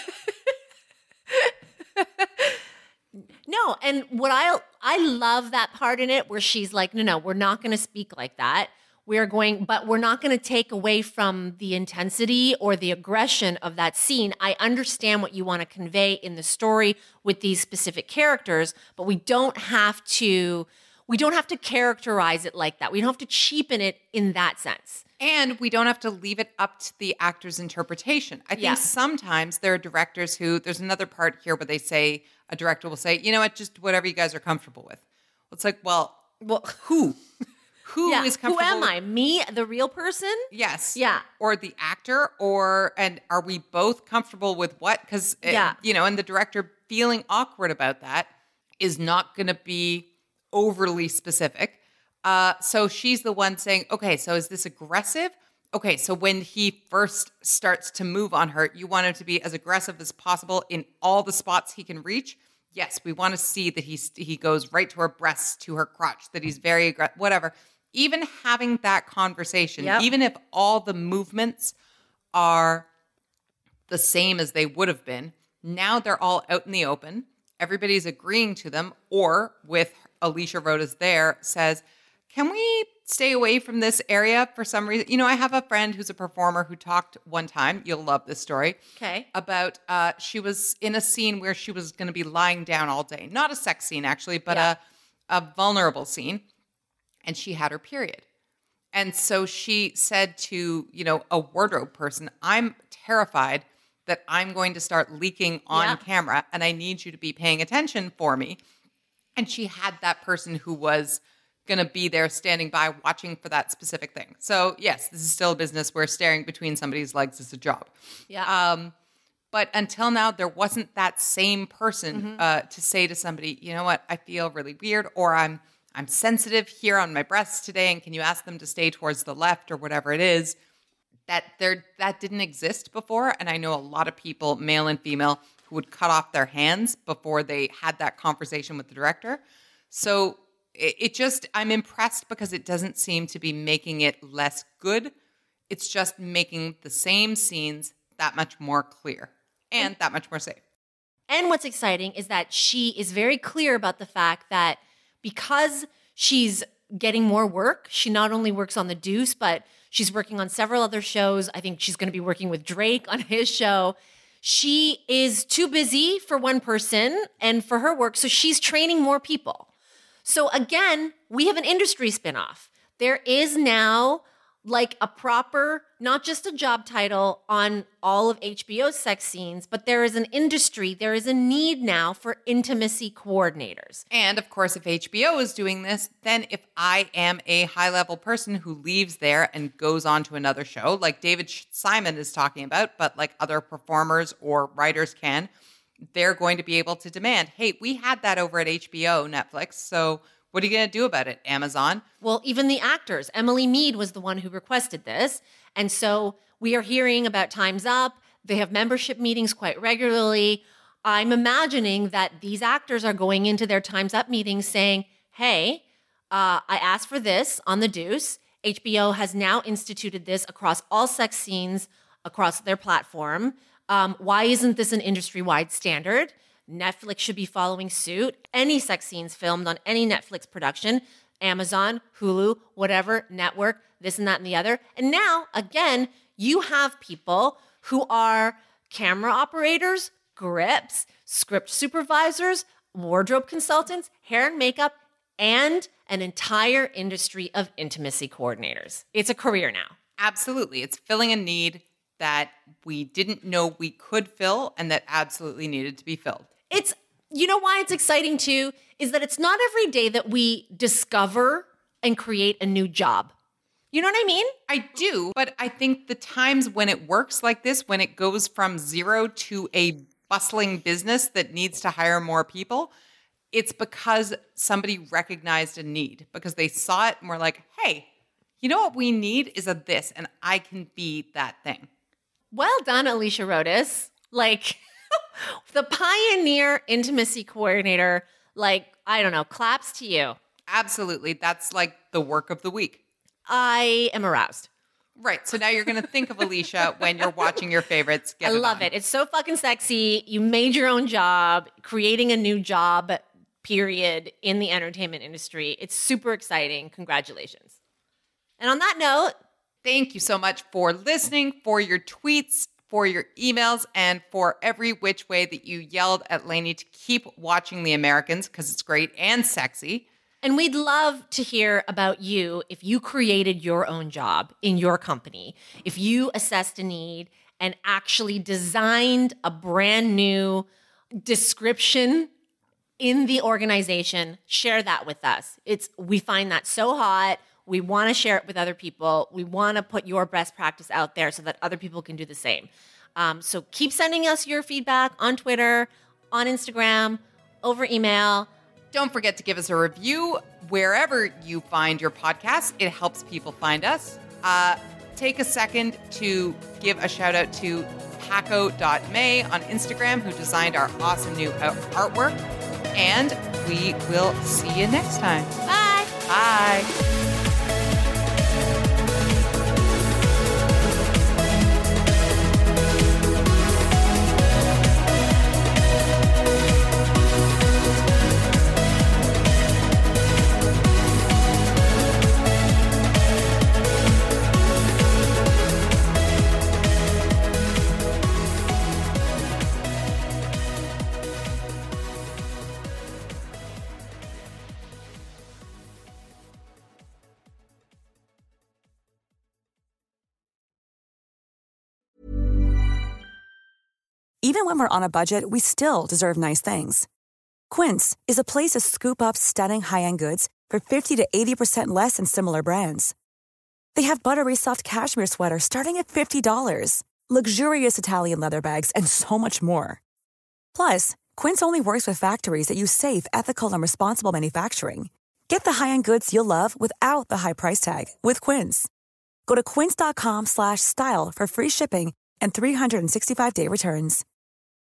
No, and what I love that part in it where she's like, no, we're not going to speak like that. but we're not going to take away from the intensity or the aggression of that scene. I understand what you want to convey in the story with these specific characters, but we don't have to characterize it like that. We don't have to cheapen it in that sense. And we don't have to leave it up to the actor's interpretation. I think sometimes there are directors who, there's another part here where they say, a director will say, you know what, just whatever you guys are comfortable with. It's like, well, who? Who is comfortable? Who am I? Me, the real person? Yes. Yeah. Or the actor, and are we both comfortable with what? Because, and the director feeling awkward about that is not going to be overly specific. So she's the one saying, okay, so is this aggressive? Okay, so when he first starts to move on her, you want him to be as aggressive as possible in all the spots he can reach. Yes, we want to see that he goes right to her breasts, to her crotch, that he's very aggressive, whatever. Even having that conversation, even if all the movements are the same as they would have been, now they're all out in the open. Everybody's agreeing to them, or with Alicia Rodas there, says, can we stay away from this area for some reason? You know, I have a friend who's a performer who talked one time, you'll love this story, about she was in a scene where she was going to be lying down all day. Not a sex scene, actually, but a vulnerable scene. And she had her period. And so she said to, a wardrobe person, I'm terrified that I'm going to start leaking on camera, and I need you to be paying attention for me. And she had that person who was going to be there standing by watching for that specific thing. So yes, this is still a business where staring between somebody's legs is a job. Yeah. But until now, there wasn't that same person to say to somebody, you know what, I feel really weird, or I'm sensitive here on my breasts today, and can you ask them to stay towards the left or whatever it is. That didn't exist before. And I know a lot of people, male and female, who would cut off their hands before they had that conversation with the director. So I'm impressed because it doesn't seem to be making it less good. It's just making the same scenes that much more clear and that much more safe. And what's exciting is that she is very clear about the fact that because she's getting more work, she not only works on The Deuce, but she's working on several other shows. I think she's going to be working with Drake on his show. She is too busy for one person and for her work, so she's training more people. So again, we have an industry spinoff. There is now like a proper, not just a job title on all of HBO's sex scenes, but there is an industry, there is a need now for intimacy coordinators. And of course, if HBO is doing this, then if I am a high-level person who leaves there and goes on to another show, like David Simon is talking about, but like other performers or writers can, they're going to be able to demand, hey, we had that over at HBO, Netflix, so what are you going to do about it, Amazon? Well, even the actors. Emily Mead was the one who requested this. And so we are hearing about Time's Up. They have membership meetings quite regularly. I'm imagining that these actors are going into their Time's Up meetings saying, hey, I asked for this on The Deuce. HBO has now instituted this across all sex scenes across their platform. Why isn't this an industry-wide standard? Netflix should be following suit. Any sex scenes filmed on any Netflix production, Amazon, Hulu, whatever, network, this and that and the other. And now, again, you have people who are camera operators, grips, script supervisors, wardrobe consultants, hair and makeup, and an entire industry of intimacy coordinators. It's a career now. Absolutely. It's filling a need that we didn't know we could fill and that absolutely needed to be filled. You know why it's exciting too, is that it's not every day that we discover and create a new job. You know what I mean? I do, but I think the times when it works like this, when it goes from zero to a bustling business that needs to hire more people, it's because somebody recognized a need, because they saw it and were like, hey, you know what we need is a this, and I can be that thing. Well done, Alicia Rodas. Like, the pioneer intimacy coordinator, like, I don't know, claps to you. Absolutely. That's like the work of the week. I am aroused. Right. So now you're going to think of Alicia when you're watching your favorites. I love it. It's so fucking sexy. You made your own job, creating a new job, period, in the entertainment industry. It's super exciting. Congratulations. And on that note, thank you so much for listening, for your tweets, for your emails, and for every which way that you yelled at Lainey to keep watching The Americans because it's great and sexy. And we'd love to hear about you if you created your own job in your company, if you assessed a need and actually designed a brand new description in the organization. Share that with us. We find that so hot. We want to share it with other people. We want to put your best practice out there so that other people can do the same. So keep sending us your feedback on Twitter, on Instagram, over email. Don't forget to give us a review wherever you find your podcast. It helps people find us. Take a second to give a shout out to paco.may on Instagram, who designed our awesome new artwork. And we will see you next time. Bye. Bye. Even when we're on a budget, we still deserve nice things. Quince is a place to scoop up stunning high-end goods for 50 to 80% less than similar brands. They have buttery soft cashmere sweaters starting at $50, luxurious Italian leather bags, and so much more. Plus, Quince only works with factories that use safe, ethical, and responsible manufacturing. Get the high-end goods you'll love without the high price tag with Quince. Go to quince.com/style for free shipping and 365-day returns.